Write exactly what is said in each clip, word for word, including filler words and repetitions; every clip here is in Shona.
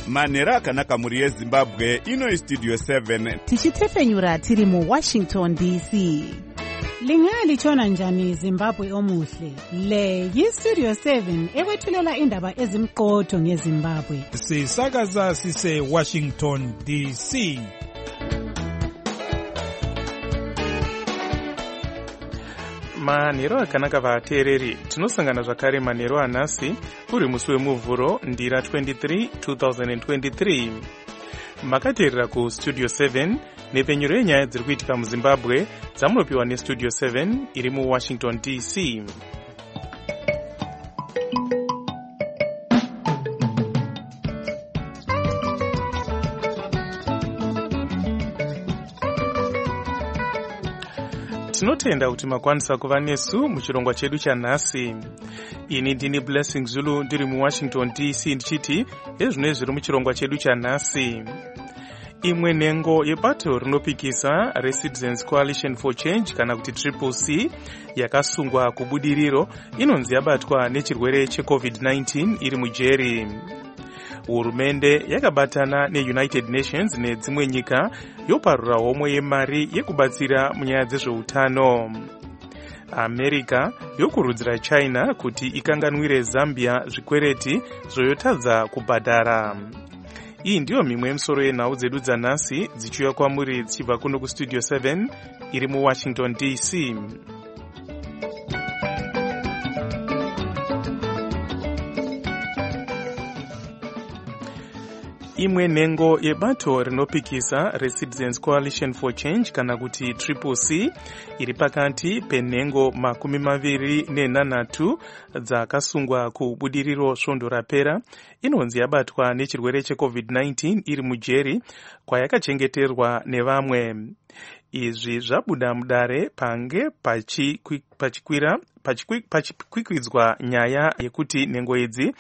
manhero akanaka mhuri yezimbabwe. Ino istudio seven tichitefenyura tiri muwashington D C. Lingalitshona njani Zimbabwe omuhle? Le yistudio seven ekwethulela indaba ezimqotho ngeZimbabwe. Sisakaza sise Washington D C. Manhero akanaka vateereri, tinosangana zvakare manhero anhasi uri musi wemuvhuro ndira twenty-three two thousand twenty-three. Makateerera ku Studio seven nepenyuro yenyaya dziri kuitika muZimbabwe dzamunopiwa neStudio seven iri muWashington D C. Tinotenda kuti makwanisa kuva nesu muchirongwa chedu chanhasi. Ini ndini Blessing Zulu ndiri muWashington D C ndichiti ezvino zviri muchirongwa chedu chanhasi. Imwe nhengo yebato rinopikisa reCitizens Coalition for Change kana kuti Triple C yakasungwa kubudiriro inonzi yabatwa nechirwere cheCovid nineteen iri mujeri. Hurumende yakabatana neUnited Nations nedzimwe nyika yoparura homwe yemari yekubatsira munyaya dzezveutano. America yokurudzira China kuti ikanganwire Zambia zvikwereti zvoyotadza kubhadhara. Iyi ndiyo mimwe yemisoro yenhau dzedu dzanhasi dzichiuya kwamuri dzichibva kuno kuStudio seven iri muWashington D C. Imwe nhengo yebato rinopikisa reCitizens Coalition for Change kana kuti Triple C iri pakati penhengo makumi maviri nenhanhatu dzakasungwa kubudiriro svondo rapera inonzi yabatwa nechirwere cheCovid nineteen iri mujeri kwayakachengeterwa nevamwe. Izvi zvabuda mudare pange pachikwira pachikwikwidza nyaya yekuti nhengo idzi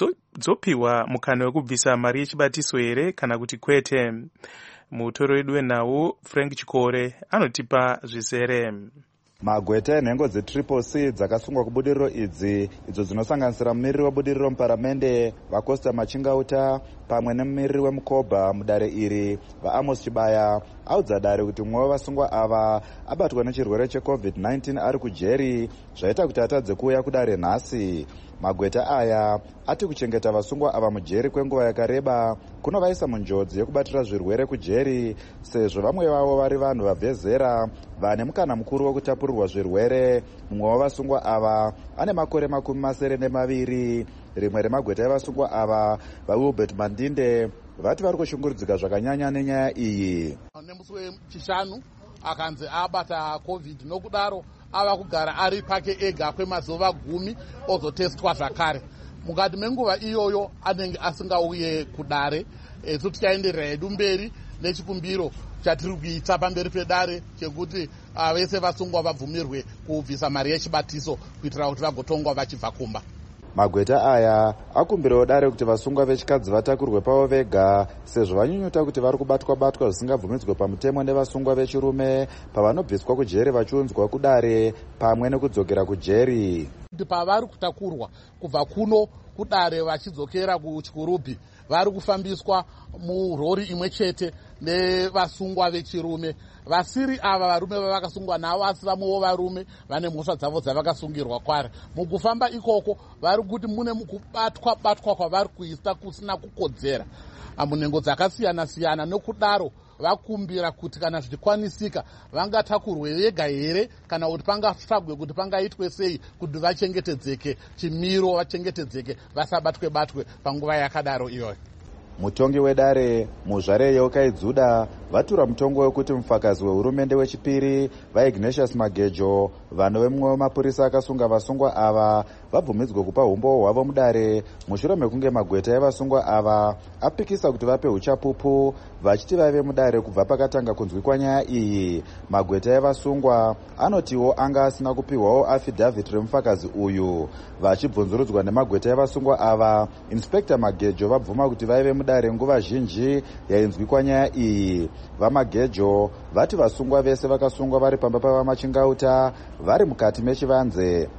dzopiwa mukana wekubvisa mari yechibatiso here kana kuti kwete. Mutoro wedu wenhau Frank Chikore anotipa zvizere. Magweta enhengo dzeTriple C dzakasungwa kubudiriro idzi idzo dzinosanganisira mumiriri webudiriro muparamende vaCosta Machingauta pamwe nemumiriri weMukoba mudare iri vaAmos Chibaya audza dare kuti mumwe wevasungwa ava abatwa nechirwere cheCovid nineteen ari kujeri zvaita kuti atadze kuuya kudare nhasi. Magweta aya ati kuchengeta vasungwa ava mujeri kwenguva yakareba kunovaisa munjodzi yekubatira zvirwere kujeri sezvo vamwe vavo vari vanhu vabve zera vane mukana mukuru wekutapurirwa zvirwere. Mumwe wavasungwa ava ane makore makumi masere nemaviri. Rimwe remagweta evasungwa ava vaWilbert Mandinde vati vari kushungurudzika zvakanyanya nenyaya iyi. Nemusi wechishanu akanzi abata COVID nokudaro ava kugara ari pake ega kwemazuva gumi ozotestwa zvakare. Mukati menguva iyoyo anenge asingauye kudare. Esu tichaenderera hedu mberi nechikumbiro chatiri kuita pamberi pedare chekuti vese vasungwa vabvumirwe kubvisa mari yechibatiso kuitira kuti vagotongwa vachibva kumba. Magweta aya akumbirawo dare kuti vasungwa vechikadzi vatakurwe pavo vega sezvo vanyunyuta kuti vari kubatwa batwa zvisingabvumidzwe pamutemo nevasungwa vechirume pavanobviswa kujeri vachiunzwa kudare pamwe nekudzokera kujeri. Pavari kutakurwa kubva kuno kudare vachidzokera kuChikurubi vari kufambiswa murori imwe chete nevasungwa vechirume. Vasiri ava varume vavakasungwa navo asi vamwewo varume vane mhosva dzavo dzavakasungirwa kwari. Mukufamba ikoko vari kuti mune kubatwa batwa kwavari kuisa kusina kukodzera munhengo dzakasiyana siyana. Nokudaro vakumbira kuti kana zvichikwanisika vangatakurwe vega here kana kuti pangatsvagwe kuti pangaitwe sei kuti vachengetedzeke chimiro, vachengetedzeke vasabatwe batwe panguva yakadaro iyoyo. Mutongi wedare muzvare yeUkaidzuda vatura mutongo wekuti mufakazi wehurumende wechipiri vaIgnatius Magejo vanhu vemumwe wemapurisa akasunga vasungwa ava vabvumidzwe kupa umbo hwavo mudare mushure mekunge magweta evasungwa ava apikisa kuti vape uchapupu vachiti vave mudare kubva pakatanga kunzwikwa nyaya iyi. Magweta evasungwa anotiwo anga asina kupiwawo affidavit remufakazi uyu. Vachibvunzurudzwa nemagweta evasungwa ava, Inspector Magejo vabvuma kuti vaive mudare nguva zhinji yainzwikwa nyaya iyi. VaMagejo vati vasungwa vese vakasungwa vari pamba pavamachingauta vari mukati mechivanze.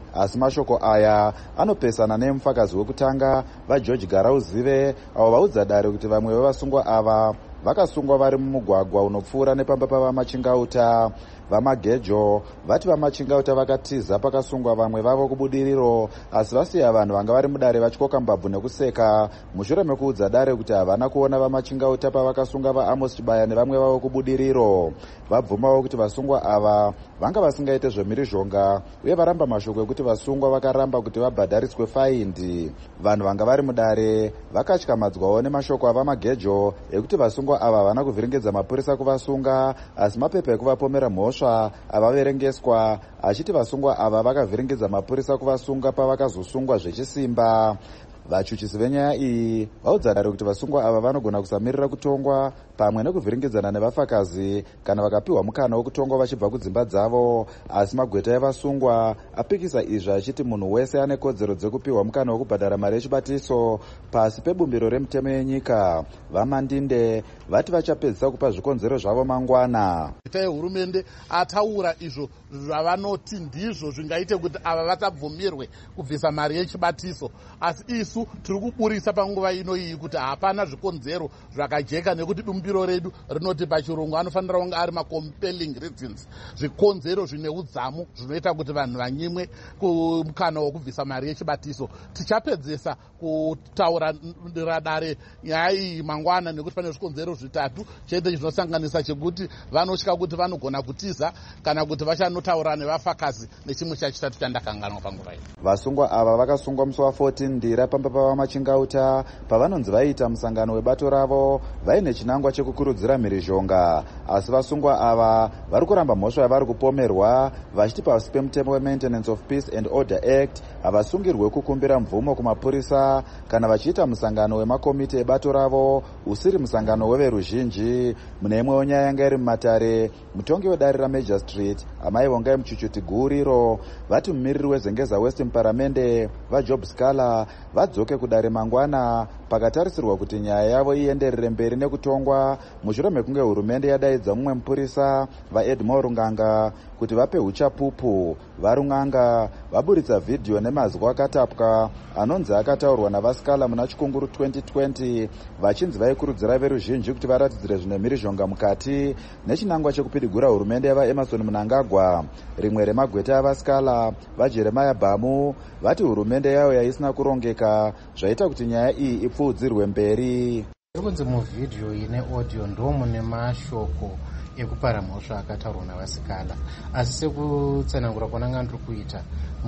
asi mashoko aya anopesana nemufakazi wekutanga vageorge garauzive avo vaudza dare kuti vamwe vevasungwa ava vakasungwa vari mumugwagwa unopfuura nepamba pavamachingauta. Vamagejo vati vamachingauta vakatiza pakasungwa vamwe vavo kubudiriro, asi vasiya vanhu vanga vari mudare vachikoka mbabvu nekuseka mushure mekuudza dare kuti havana kuona vamachingauta pavakasunga vaamos chibaya nevamwe vavo kubudiriro. Vabvumawo kuti vasungwa ava vanga vasingaite zvemhirizhonga uye varamba mashoko ekuti vasungwa vakaramba kuti vabhadhariswe faindi. Vanhu vanga vari mudare vakatyamadzwawo nemashoko avamagejo ekuti vasungwa ava havana kuvhiringidza mapurisa kuvasunga, asi mapepa ekuvapomera mhosva avaverengeswa achiti vasungwa ava vakavhiringidza mapurisa kuvasunga pavakazosungwa zvechisimba. Vachuchisi venyaya iyi vaudza dare kuti vasungwa ava vanogona kusamirira kutongwa pamwe nekuvhiringidzana nevafakazi kana vakapiwa mukana wekutongwa vachibva kudzimba dzavo, asi magweta evasungwa apikisa izvi achiti munhu wese ane kodzero dzekupiwa mukana wekubhadhara mari yechibatiso pasi pebumbiro remutemo yenyika. Vamandinde vati vachapedzisa kupa zvikonzero zvavo mangwana. Ita hurumende ataura izvo zvavanoti ndizvo zvingaite kuti ava vatabvumirwe kubvisa mari yechibatiso, asi isu tiri kuburisa panguva ino iyi kuti hapana zvikonzero zvakajeka, nekuti bumbiro redu rinoti pachirungu anofanira kunge ari macompelling reasons, zvikonzero zvine udzamu zvinoita kuti vanhu vanyimwe kumukana wokubvisa mari yechibatiso. Tichapedzesa kutaura dare nyaya iyi mangwana, nekuti pane zvikonzero zvitatu chete zvinosanganisa chekuti vanotya kuti vanogona kutiza kana kuti vachanotaura nevafakazi nechimwe chachitatu chandakanganwa panguva ino. Vasungwa ava vakasungwa musi wa14 ndira pamba pavamachingauta pavanonzi vaita musangano webato ravo vaine chinangwa chekukurudzira mhirizhonga, asi vasungwa ava vari kuramba mhosva yavari kupomerwa vachiti pasi pemutemo weMaintenance of Peace and Order Act havasungirwe kukumbira mvumo kumapurisa kana vachiita musangano wemakomiti ebato ravo usiri musangano weveruzhinji. Mune imwewo nyaya yanga iri mumatare, mutongi wedare raMajor Street amai vongai muchuchuti guriro vati mumiriri wezengeza West muparamende vaJob Scala vadzoke kudare mangwana pakatarisirwa kuti nyaya yavo ienderere mberi nekutongwa mushure mekunge hurumende yadaidza mumwe mupurisa vaEdmore Nganga kuti vape uchapupu. Varunganga vaburitsa vhidhiyo nemazwi akatapwa anonzi akataurwa navaScala muna chikunguru twenty twenty vachinzi vaikurudzira veruzhinji kuti varatidzire zvine mhirizhonga mukati nechinangwa chekupidigura hurumende yavaEmerson Mnangagwa. Rimwe remagweta avaScala vaJeremiah Bamu vati hurumende yayo yaisina kurongeka zvaita kuti nyaya iyi ipfuudzirwe mberi. Kunze muvhidhiyo ine audio ndomune mashoko ekupara mhosva akataurwa navaScala, asi sekutsanangura kwananga ndiri kuita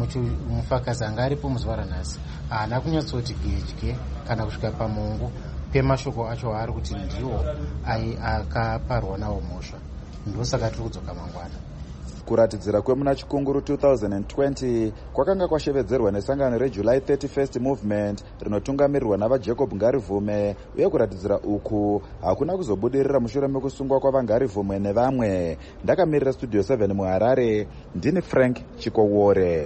mufakazi anga aripo muzuva ranhasi haana kunyatsoti gedye kana kusvika pamungu pemashoko acho aari kuti ndiwo akaparwa nawo mhosva. Ndosaka tiri kudzoka mangwana. Kuratidzira kwemuna chikunguru two thousand twenty kwakanga kwashevedzerwa nesangano reJuly thirty-first movement rinotungamirirwa navaJacob Ngarivume, uye kuratidzira uku hakuna kuzobudirira mushure mekusungwa kwavangarivume nevamwe. Ndakamirira Studio seven muHarare, ndini Frank Chikowore.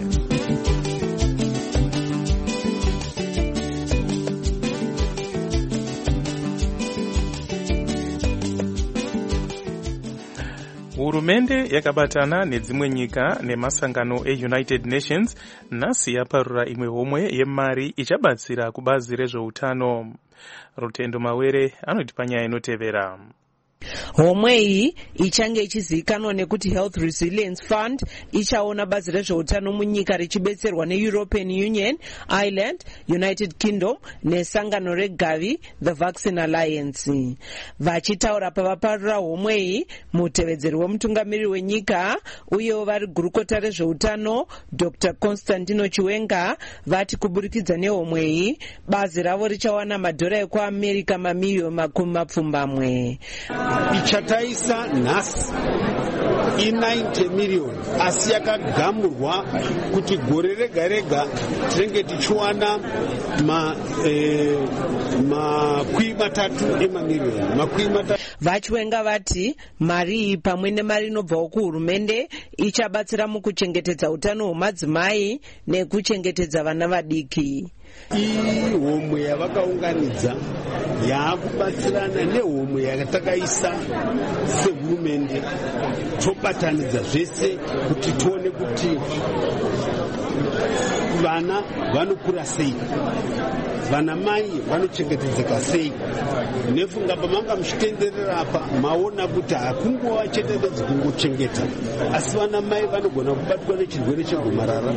Hurumende yakabatana nedzimwe nyika nemasangano eUnited Nations nhasi yaparura imwe homwe yemari ichabatsira kubazi rezveutano. Rutendo Mawere anotipa nyaya inotevera. Homwe iyi ichange ichizivikanwa nekuti Health Resilience Fund ichaona bazi rezveutano munyika richibetserwa neEuropean Union, Ireland, United Kingdom nesangano reGavi, the Vaccine Alliance. Vachitaura pavaparura homwe iyi, mutevedzeri wemutungamiriri wenyika uyewo vari gurukota rezveutano Doctor Constantino Chiwenga vati kuburikidza nehomwe iyi bazi ravo richawana madhora ekuAmerica mamiliyoni makumi mapfumbamwe. Ichataisa nhasi i90 miliyoni, asi yakagamurwa kuti gore rega rega tinenge tichiwana ma eh, makumi matatu emamiliyoni makumi matatu. Vachiwenga vati mari iyi pamwe nemari inobvawo kuhurumende ichabatsira mukuchengetedza utano hwemadzimai nekuchengetedza vana vadiki. Iyi homwe yavakaunganidza yaakubatsirana nehomwe yakatakaisa sehurumende, tobatanidza zvese kuti tione kuti vana vanokura sei, vana mai vanochengetedzeka sei. Nefunga pamanga muchitenderera apa maona kuti hakunguva chete bedzekungochengeta, asi vana mai vanogona kubatwa nechirwere chegomarara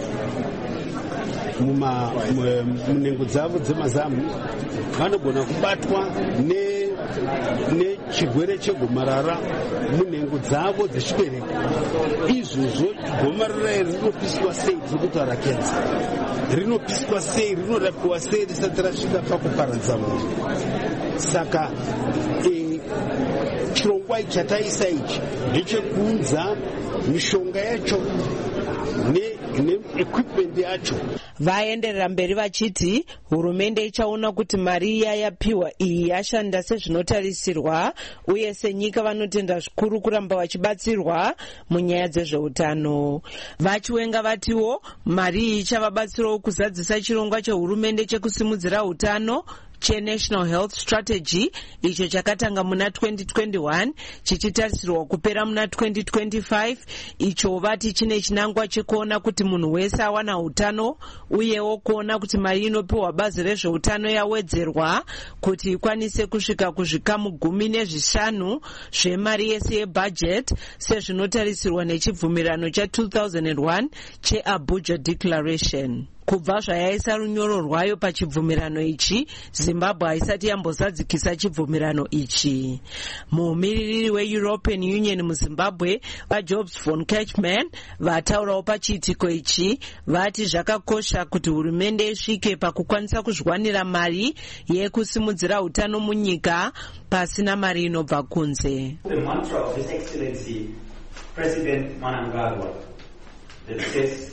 munhengo dzavo dzemazamu, vanogona kubatwa nechirwere chegomarara munhengo dzavo dzechibereko. Izvozvo gomarara iri rinopiswa sei? Tiri kutaura kenza, rinopiswa sei, rinorapiwa sei risati rasvika pakuparadza munhu. Saka chirongwa chataisa ichi ndechekuunza mishonga yacho neequipment yacho. Vaenderera mberi vachiti hurumende ichaona kuti mari iya yapiwa iyi yashanda sezvinotarisirwa, uye senyika vanotenda zvikuru kuramba vachibatsirwa munyaya dzezveutano. Vachiwenga vatiwo mari iyi ichavabatsirawo kuzadzisa chirongwa chehurumende chekusimudzira utano cheNational Health Strategy, icho chakatanga muna twenty twenty-one chichitarisirwa kupera muna twenty twenty-five, icho vati chine chinangwa chekuona kuti munhu wese awana utano, uyewo kuona kuti mari inopiwa bazi rezveutano yawedzerwa kuti ikwanise kusvika kuzvikamu gumi nezvishanu zvemari yese yebudget sezvinotarisirwa nechibvumirano cha two thousand one cheAbuja Declaration. Kubva zvayaisa runyoro rwayo pachibvumirano ichi, Zimbabwe haisati yambozadzikisa chibvumirano ichi. Mumiririri weEuropean Union muZimbabwe, vaJobs von Kerchman, vataurawo pachiitiko ichi, vati zvakakosha kuti hurumende isvike pakukwanisa kuzviwanira mari yekusimudzira utano munyika pasina mari inobva kunze. The mantra of His Excellency President Mnangagwa that says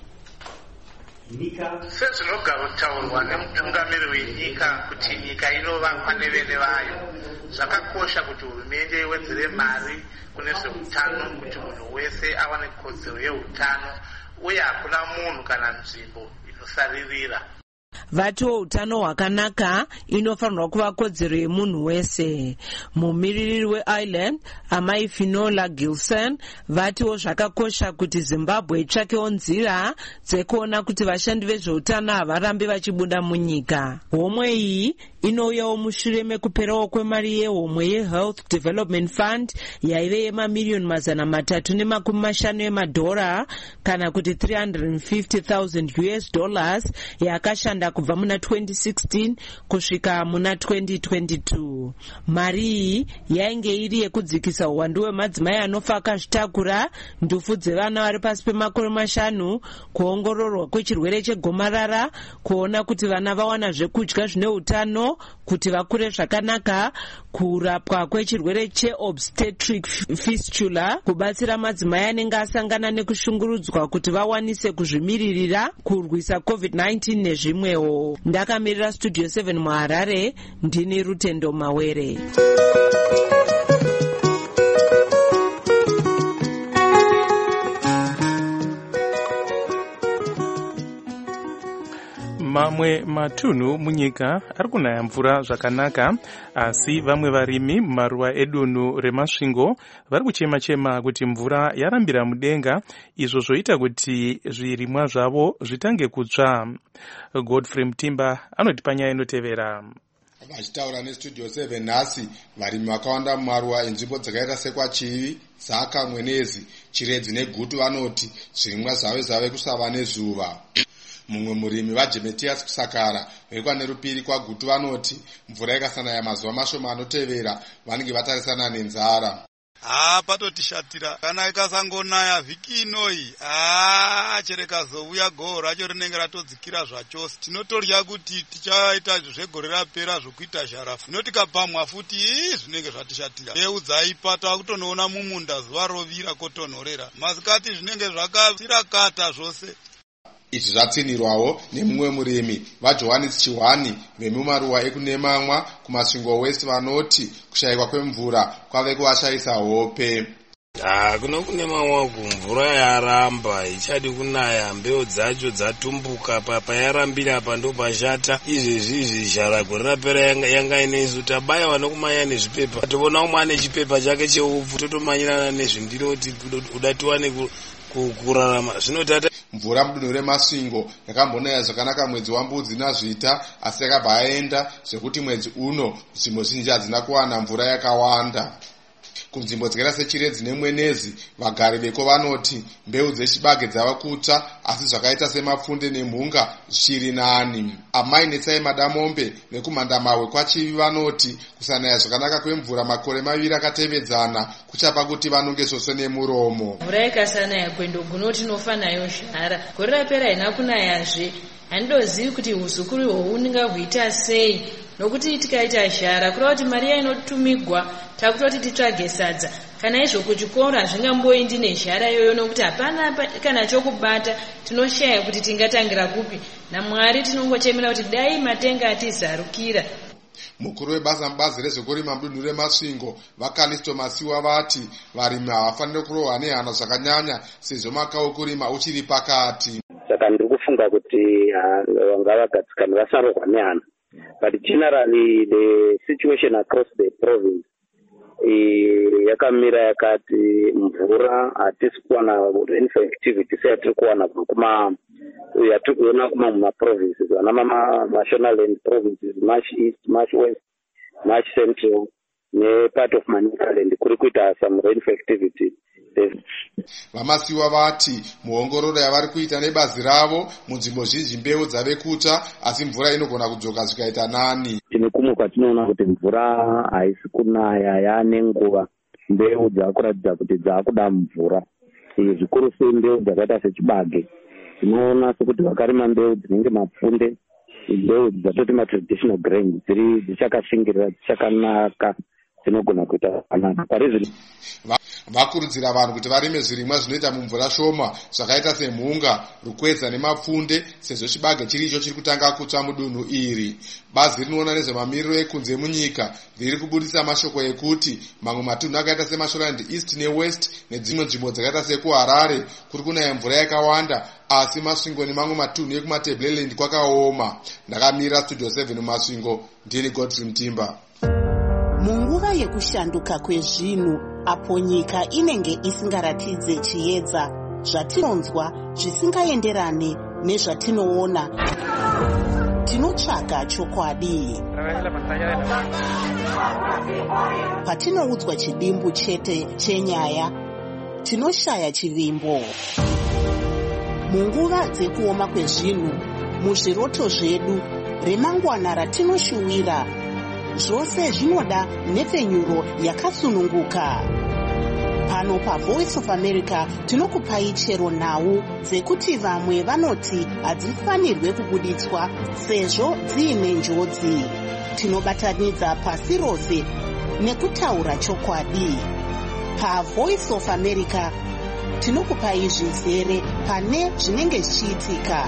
sezvinotaurwa nemutungamiri wenyika kuti nyika inovakwa nevene vayo, zvakakosha kuti hurumende iwedzere mari kune zveutano kuti munhu wese awane kodzero yeutano, uye hakuna munhu kana nzvimbo inosaririra. Vatiwo utano hwakanaka inofanirwa kuva kodzero yemunhu wese. Mumiririri weIreland, amai Finola Gilson, vatiwo zvakakosha kuti Zimbabwe itsvakewo nzira dzekuona kuti vashandi vezveutano havarambi vachibuda munyika. Homwe iyi inouyawo mushure mekuperawo kwemari yehomwe yeHealth Development Fund yaive yemamiliyoni mazana matatu nemakumi mashanu emadhora, kana kuti three hundred fifty thousand U S dollars yakashanda kubva muna twenty sixteen kusvika muna twenty twenty-two. Mari iyi yainge iri yekudzikisa uwandu hwemadzimai anofa akazvitakura, ndufu dzevana vari pasi pemakore mashanu, kuongororwa kwechirwere chegomarara, kuona kuti vana vawana zvekudya zvine utano kuti vakure zvakanaka, kurapwa kwechirwere cheobstetric fistula, kubatsira madzimai anenge asangana nekushungurudzwa kuti vawanise kuzvimiririra, kurwisa covid nineteen nezvimwewo. Ndakamirira Studio seven muHarare, ndini Rutendo Mawere. Mamwe matunhu munyika ari kunaya mvura zvakanaka, asi vamwe varimi mumaruwa edunhu remasvingo vari kuchema-chema kuti mvura yarambira mudenga, izvo zvoita kuti zvirimwa zvavo zvitange kutsva. Godfrey Mutimba anoti panyaya inotevera. Vachitaura neStudio seven nhasi, varimi vakawanda mumaruwa enzvimbo dzakaita sekwaChivi, Zaka, Mwenezi, Chiredzi neGutu vanoti zvirimwa zvave zvave kusava nezuva. Mumwe murimi vaJemetias Kusakara veikwa nerupiri kwaGutu vanoti mvura ikasanaya mazuva mashoma anotevera vanenge vatarisana nenzara. Ah, patotishatira kana ikasangonaya vhiki inoi, ah, chereka zouya goho racho rinenge ratodzikira zvachose. Tinotorya kuti tichaita zvegore rapera zvokuita zharafu. Notikapamwa futi zvinenge zvatishatira. Mbeu dzaipata kutonoona mumunda zuva rovira kotonhorera. Masikati zvinenge zvakatirakata zvose. Izvi zvatsinirwawo nemumwe murimi vaJohannes Chihwani vemumaruwa ekunemamwa kumasvingo west vanoti kushayikwa kwemvura kwave kuvashayisa hope. Ah, kuno kunemamwa kumvura yaramba ichadi kunaya, mbeu dzacho dzatumbuka, payarambira apa ndo pashata. Izvezvi izvi zhara gore rapera yanga inesu tabaya nokumanya nezvipepa, toona umwe ane chipepa chake cheupfu totomanyirana nezvindiro kuti udatiwane kurarama. Zvinotata mvura mudunhu remasvingo yakambonaya zvakanaka mwedzi wambudzi nazvita, asi yakabva yaenda zvekuti mwedzi uno nzvimbo zhinji hadzina kuwana mvura yakawanda. Kunzvimbo dzakaita sechiredzi nemwenezi, vagari veko vanoti mbeu dzechibage dzava kutsva, asi zvakaita semapfunde nemhunga zvichiri nani. Amai Netsai Madamombe vekumhandamawe kwachivi vanoti kusanaya zvakanaka kwemvura makore maviri akatevedzana kuchapa kuti vanonge zvose nemuromo. Mvura ikasanaya kwendoguna kuti inofa nayo zhara. Gore rapera haina kunayazve. Handidozivi kuti huzukuru ihwohu ndingahwita sei, nokuti tikaita zhara kureva kuti mari yainotumigwa takutoti titsvage sadza. Kana izvo kuchikoro hazvingamboendi nezhara iyoyo nokuti hapana kana chokubata, tinoshaya kuti tingatangira kupi. naMwari tinongochemera kuti dai matenga atizarukira. Mukuru webasa mubazi rezvekurima mudunhu remasvingo vaKalisto Masiwa vati varimi havafaniri kurohwa nehana zvakanyanya sezvo maka wekurima uchiri pakati. Saka ndiri kufunga kuti vanga vagadzikana vasarohwa nehana. But generally the situation across the province yakamira yakati mvura hatisi kuwana rainfall activity seyatiri kuwana kuma yatiri kuona kuma mumaprovinces ana mashonaland provinces, much east, much west, much central nepart of Manicaland kuri kuita some rainfall activity. Vamasiwa vati muongororo yavari kuita nebazi ravo munzvimbo zhinji mbeu dzave kutsva, asi mvura inogona kudzoka zvikaita nani. Tinokumuka tinoona kuti mvura haisi kunaya, yaane nguva mbeu dzakuratidza kuti dzakuda mvura. Zvikuru sei mbeu dzakaita sechibage tinoona sekuti vakarima mbeu dzinenge mapfunde, mbeu dzatoti matraditional grains dziri dzichakashingirira dzichakanaka dzinogona kuita zvakanaka. Parizvino vakurudzira vanhu kuti varime zvirimwa zvinoita mumvura shoma zvakaita semhunga, rukwedza nemapfunde sezvo chibage chiricho chiri kutanga kutsva mudunhu iri. Bazi rinoona nezvemamiriro ekunze munyika riri kubudisa mashoko ekuti mamwe matunhu akaita seMashonaland East neWest nedzimwe nzvimbo dzakaita sekuHarare kuri kunaya mvura yakawanda, asi Masvingo nemamwe matunhu ekumaTebeleland kwakaoma. Ndakamira Studio seven muMasvingo, ndini Godfrey Mtimba. Munguva yekushanduka kwezvinhu apo nyika inenge isingaratidze chiedza, zvatinonzwa zvisingaenderane nezvatinoona, tinotsvaga chokwadi. Patinoudzwa chidimbu chete chenyaya, tinoshaya chivimbo. Munguva dzekuoma kwezvinhu, muzviroto zvedu, remangwana ratinoshuwira, zvose zvinoda nhepfenyuro yakasununguka. Pano paVoice of America tinokupai chero nhau dzekuti vamwe vanoti hadzifanirwe kubuditswa sezvo dziine njodzi. Tinobatanidza pasi rose nekutaura chokwadi. PaVoice of America tinokupai zvizere pane zvinenge zvichiitika.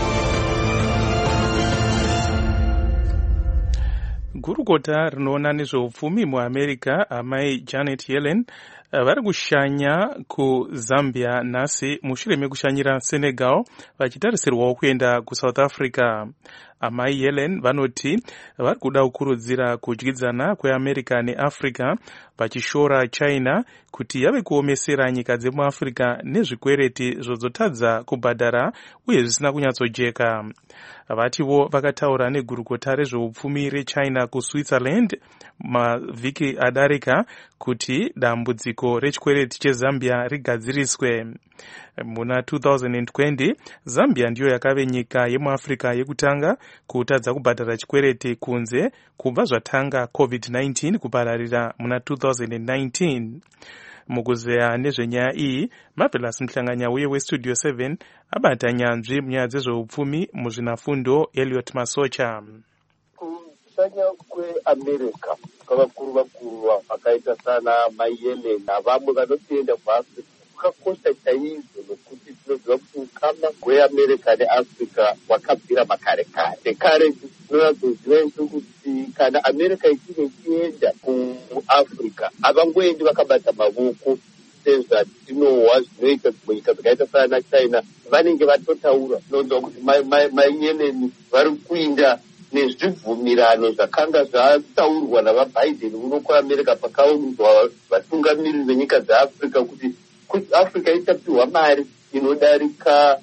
Gurukota rinoona nezveupfumi muAmerica, amai Janet Yellen vari kushanya kuZambia nhasi mushure mekushanyira Senegal vachitarisirwawo kuenda kuSouth Africa. Amai Yellen vanoti vari kuda kukurudzira kudyidzana kweAmerica neAfrica vachishora China kuti yave kuomesera nyika dzemuAfrica nezvikwereti zvozotadza kubhadhara uye zvisina kunyatsojeka. Vativo vakataura negurukota rezveupfumi reChina kuSwitzerland mavhiki adarika kuti dambudziko rechikwereti cheZambia rigadziriswe. Muna two thousand twenty Zambia ndiyo yakave nyika yemuAfrica yekutanga kutadza kubhadhara chikwereti kunze kubva zvatanga covid nineteen kupararira muna two thousand nineteen. Mukuzeya nezvenyaya iyi, Marvelous Mhlanganya uye weStudio seven abata nyanzvi munyaya dzezveupfumi muzvinafundo Elliot Masocha. Kushanya kweAmerica kwavakuru vakuru vakaita sana Mayele navamwe vanotoenda kuAfrica kwakakosha chaizvo nokuti tinoziva kuti ukama hweAmerica neAfrica hwakabvira makare kare. Kare tinoziva kuti kana America ichinge ichienda kuAfrica havangoendi vakabata mavoko sezvatinohwa zvinoita munyika dzakaita sana China, vanenge vatotaura. Tinonzwa kuti Mayeleni vari kuinda nezvibvumirano zvakanga zvataurwa navaBiden uno kuAmerica pakaunzwa vatungamiriri venyika dzeAfrica kuti kuti Africa itapiwa mari inodarika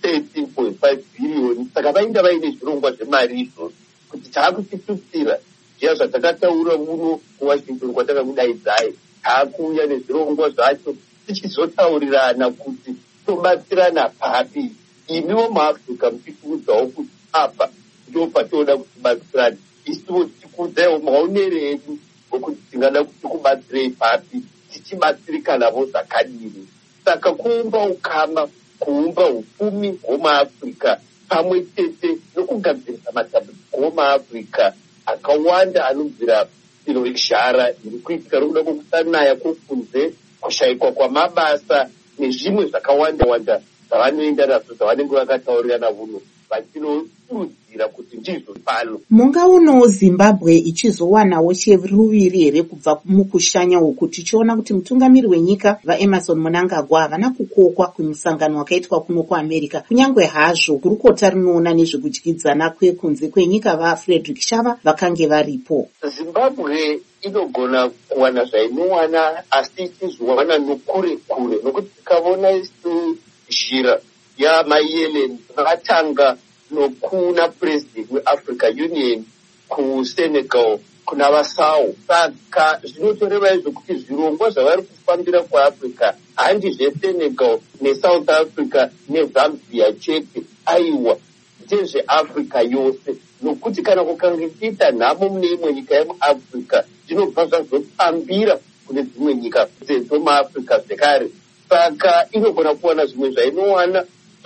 thirteen point five billion. Saka vainda vaine zvirongwa zvemari izvozvo kuti taakutitutsira zviya zvatakataura muno kuwashington kwatakakudaidzai, taakuuya nezvirongwa zvacho tichizotaurirana kuti tobatsirana papi. Imiwo muafrica muchikuudzawo kuti apa ndo patinoda kutibatsirana, isiwo tichikuudzaiwo maonero edu okuti tingada kuti kubatsirei papi, tichibatsirikanavo zvakadini. Saka kuumba ukama, kuumba upfumi hwomaafrica pamwe chete nokugadzirisa matambudziko omaafrica akawanda anobvira iro reshara iri kuitika rokuda kwokusanaya kwokunze, kushayikwa kwamabasa nezvimwe zvakawanda wanda zvavanoenda nazvo zvavanenge vakataurirana vuno vachinokurudzira kuti ndizvo pano. Mungaunowo Zimbabwe ichizowanawo cheruviri here kubva mukushanya uku, tichiona kuti mutungamiri wenyika vaEmerson Mnangagwa havana kukokwa kumusangano wakaitwa kuno kuAmerica, kunyange hazvo gurukota rinoona nezvekudyidzana kwekunze kwenyika vaFrederick Shava vakange varipo. Zimbabwe inogona kuwana zvainowana asi ichizowana nokure kure, nokuti tikavona isu zhira yamayelen vakatanga nokuna president weAfrica Union kuSenegal kuna vasau. Saka zvinotoreva izvo kuti zvirongwa zvavari kufambira kuAfrica handi zveSenegal neSouth Africa neZambia chete, aiwa ndezveAfrica yose, nokuti kana kukange kuita nhamo mune imwe nyika yemuAfrica zvinobva zvazopambira kune dzimwe nyika dzemuAfrica zvekare. Saka inogona kuwana zvimwe zvainowana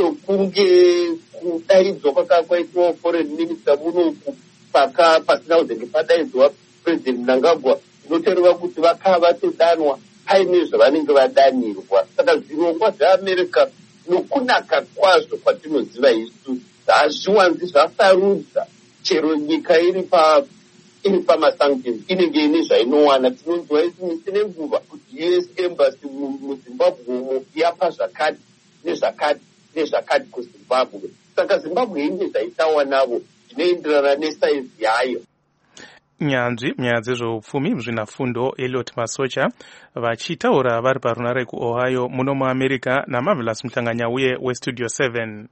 sokunge kudaidzwa kwakakwaitwa foreign minister munoku paka pasina kuzenge padaidzwa president Mnangagwa, zvinotoreva kuti vakava vatodanwa paine zvavanenge vadanirwa. Saka zvirongwa zveAmerica nokunaka kwazvo kwatinoziva isu hazviwanzi zvasarudza, chero nyika iri pa iri pamasanctions inenge ine zvainowana. Tinonzwa isi nenguva kuti U S embassy muZimbabwe umo yapa zvakati nezvakati nezvakati kuZimbabwe. Saka Zimbabwe ine zvaitawanavo zvinoenderana nesaizi yayo. Nyanzvi munyaya dzezveupfumi muzvinafundo Elliot Masocha vachitaura vari parunare kuOhio muno muAmerica naMarvelous Mhlanganyauye weStudio seven.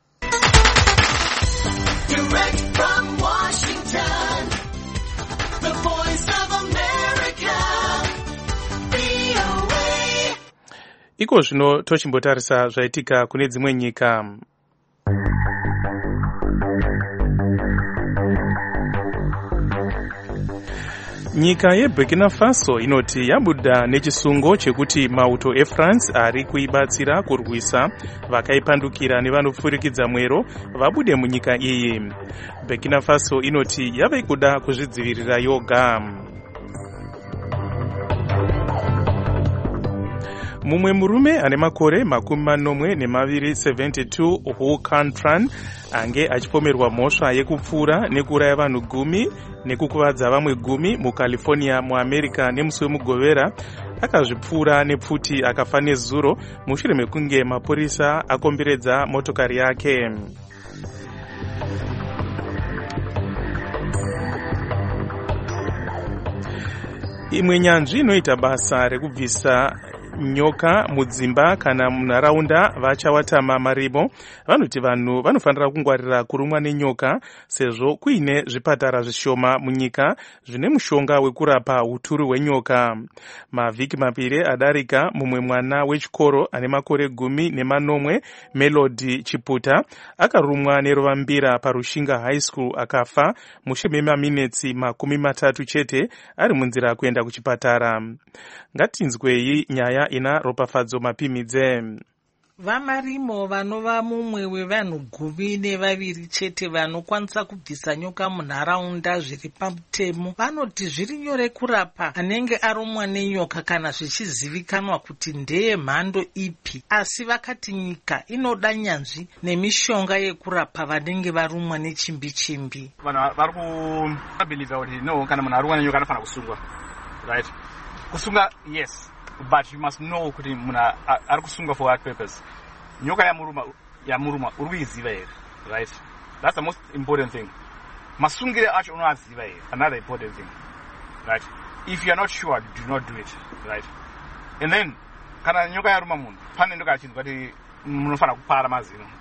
Direct from Washington, the voice of America, V O A. Iko zvino tochimbotarisa zvaitika kune dzimwe nyika. Nyika yeBurkina Faso inoti yabuda nechisungo chekuti mauto eFrance ari kuibatsira kurwisa vakaipandukira nevanopfurikidza mwero vabude munyika iyi. Burkina Faso inoti yave kuda kuzvidzivirira yoga. Mumwe murume ane makore makumi manomwe nemaviri seventy-two Hu Cantran ange achipomerwa mhosva yekupfura nekuuraya vanhu gumi nekukuvadza vamwe gumi muCalifornia muAmerica nemusi wemugovera akazvipfura nepfuti akafa nezuro mushure mekunge mapurisa akomberedza motokari yake. Imwe nyanzvi inoita basa rekubvisa nyoka mudzimba kana munharaunda vachawatama marimo vanoti vanhu vanofanira kungwarira kurumwa nenyoka sezvo kuine zvipatara zvishoma munyika zvine mushonga wekurapa uturu hwenyoka. Mavhiki mapiri adarika mumwe mwana wechikoro ane makore gumi nemanomwe Melody Chiputa akarumwa nerovambira paRushinga High School akafa mushure memaminitsi makumi matatu chete ari munzira kuenda kuchipatara. Ngatinzwei nyaya ina ropafadzo mapimidze. Vamarimo vanova mumwe wevanhu gumi nevaviri chete vanokwanisa kubvisa nyoka munharaunda zviri pamutemo vanoti zviri nyore kurapa anenge arumwa nenyoka kana zvichizivikanwa kuti ndeye mhando ipi, asi vakati nyika inoda nyanzvi nemishonga yekurapa vanenge varumwa nechimbi chimbi. Vanhu vari kubhilivha kuti no, kana munhu arumwa nenyoka anofanira kusungwa, right? Kusunga, yes, but you must know kuti munhu ari kusungwa for what purpose. Nyoka yamuruma yamuruma uri kuiziva here, right? That's the most important thing. Masungire acho unoaziva here, another important thing, right? If you are not sure, do not do it, right? And then kana nyoka yaruma munhu pane ndoka achinzwa kuti munofanira kupara mazino,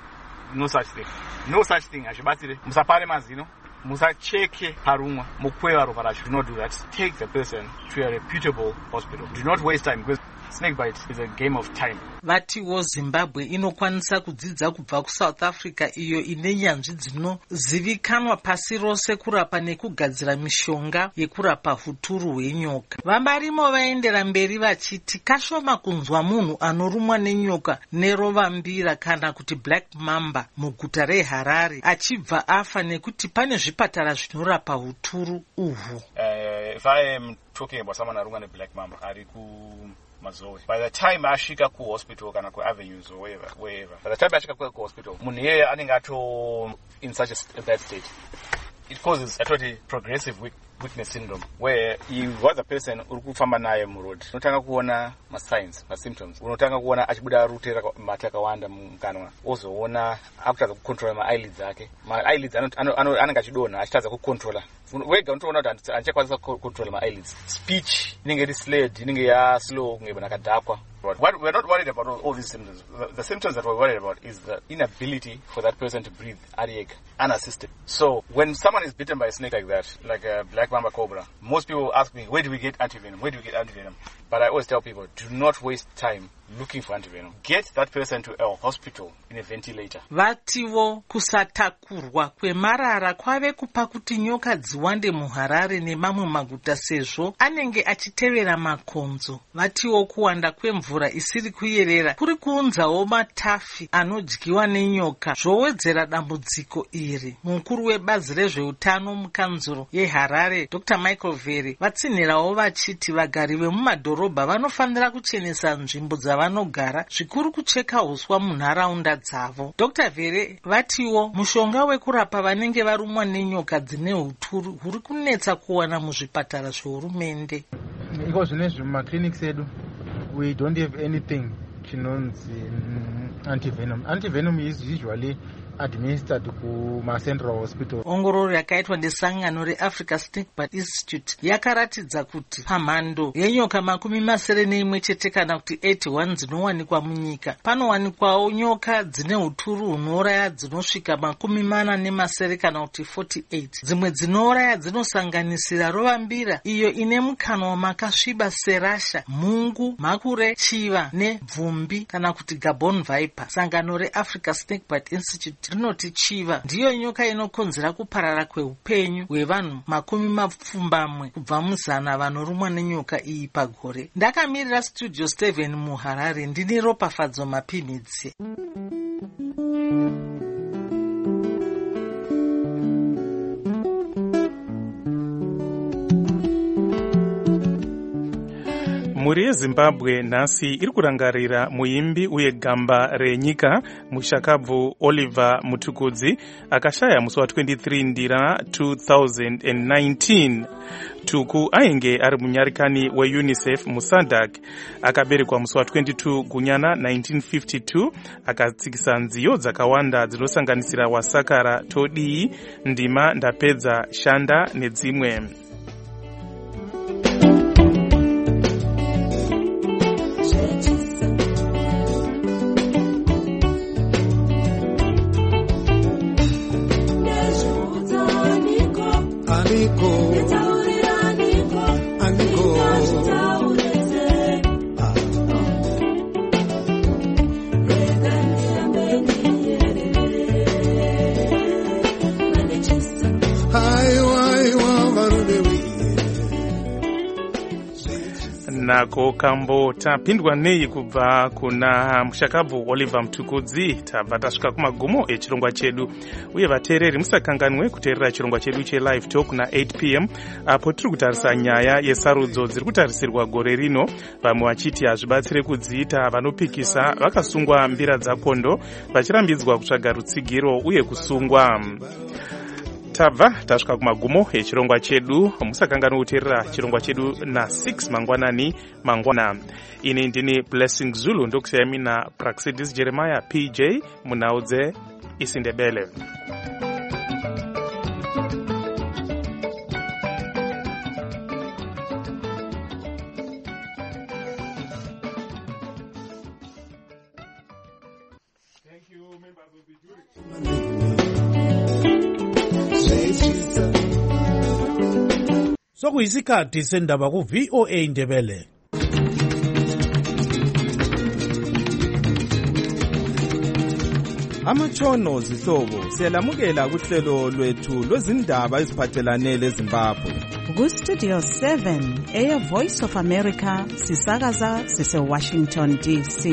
no such thing. No such thing. Ashibatsire. Musapare mazino. Musacheke parumwa. Mukweva ropa racho. Do not do that. Take the person to a reputable hospital. Do not waste time because snake bite is a game of time. Vatiwo Zimbabwe inokwanisa kudzidza kubva kuSouth Africa iyo ine nyanzvi dzinozivikanwa pasi rose kurapa nekugadzira mishonga yekurapa huturu hwenyoka. Vamarimo vaendera mberi vachiti kashoma kunzwa munhu anorumwa nenyoka nerovambira kana kuti black mamba muguta reHarare achibva afa nekuti pane zvipatara zvinorapa huturu uhwu. Uh, if I am talking about someone arumwa neblack mamba ari ku Mazoe. By the time ashika ku hospital kana ku avenues or wherever, wherever. By the time ashika ku hospital, munhu yeye anenge ato in such a bad state. It causes a totally progressive weak, weakness syndrome where you was a person uri kufamba naye muroad. Unotanga kuona ma signs, ma symptoms. Unotanga kuona achibuda rute mate akawanda mukanwa. Ozoona after kucontrol ma eyelids ake. Ma eyelids anenge achidona achitaza kucontrola. Wega unotoona kuti anchakwanisa kucontrol ma eyelids. Speech inenge iri slurred, inenge ya slow kunge nakadhakwa. What we're not worried about all, all these symptoms. The, the symptoms that we're worried about is the inability for that person to breathe arieg unassisted. So when someone is bitten by a snake like that, like a black mamba cobra, most people ask me, where do we get antivenom? Where do we get antivenom? But I always tell people, do not waste time looking for antivenom. Get that person to a hospital in a ventilator. Vatiwo kusatakurwa kwemarara kwave kupa kuti nyoka dziwande muHarare nemamwe maguta sezvo anenge achitevera makonzo. Vatiwo kuwanda kwemvura isiri kuyerera kuri kuunzawo matafi anodyiwa nenyoka zvowedzera dambudziko iri. Mukuru webazi rezveutano mukanzuro yeHarare Doctor Michael Vere vatsinhirawo vachiti vagari vemumadhorobha vanofanira kuchenesa nzvimbo dzavanogara zvikuru kucheka huswa munharaunda dzavo. Doctor Vere vatiwo mushonga wekurapa vanenge varumwa nenyoka dzine huturu huri kunetsa kuwana muzvipatara zvehurumende. Iko zvinezvi mumakliniki edu we don't have anything chinonzi antivenom. Antivenom is usually administered kuma central hospital. Ongororo yakaitwa nesangano reAfrica Snakebite Institute yakaratidza kuti pamhando yenyoka makumi masere neimwe chete kana kuti eighty-one dzinowanikwa munyika panowanikwawo nyoka dzine huturu hunouraya dzinosvika makumi mana nemasere kana kuti forty-eight. Dzimwe dzinouraya dzinosanganisira rovambira iyo ine mukanwa makasviba serasha, mungu, makure, chiva nebvumbi kana kuti Gabon viper. Sangano reAfrica Snakebite Institute rinoti chiva ndiyo nyoka inokonzera kuparara kweupenyu hwevanhu makumi mapfumbamwe kubva muzana vanorumwa nenyoka iyi pagore. Ndakamirira Studio seven muHarare ndini Ropafadzo Mapimidzi. Mhuri yeZimbabwe nhasi iri kurangarira muimbi uye gamba renyika mushakabvu Oliver Mutukudzi akashaya musi wa twenty-three ndira two thousand nineteen. Tuku ainge ari munyarikani weUNICEF muSADC akaberekwa musi wa twenty-two gunyana nineteen fifty-two akatsikisa nziyo dzakawanda dzinosanganisira wasakara todii ndima ndapedza shanda nedzimwe. Nako kambo tapindwa nei kubva kuna mushakabvu Oliver Mutukudzi tabva tasvika kumagumo echirongwa chedu uye vateereri musakanganwe kuteerera chirongwa chedu chelive talk na eight p m apo tiri kutarisa nyaya yesarudzo dziri kutarisirwa gore rino, vamwe vachiti hazvibatsire kudziita vanopikisa vakasungwa mbira dzakondo vachirambidzwa kutsvaga rutsigiro uye kusungwa. Tabva tasvika kumagumo echirongwa chedu, musakanganwe kuteerera chirongwa chedu na six mangwanani mangwana. Ini ndini Blessing Zulu ndokusiyai mina Praxidis Jeremiah P J munhau dzeIsindebele. Thank you, members of the jury. sokuyisikhathi sendaba ku-V O A Ndebele. Amatshono zihlobo siyalamukela kuhlelo lwethu lwezindaba eziphathelane leZimbabwe. Ku-Studio seven, Air Voice of America, sisakaza sise-Washington D C.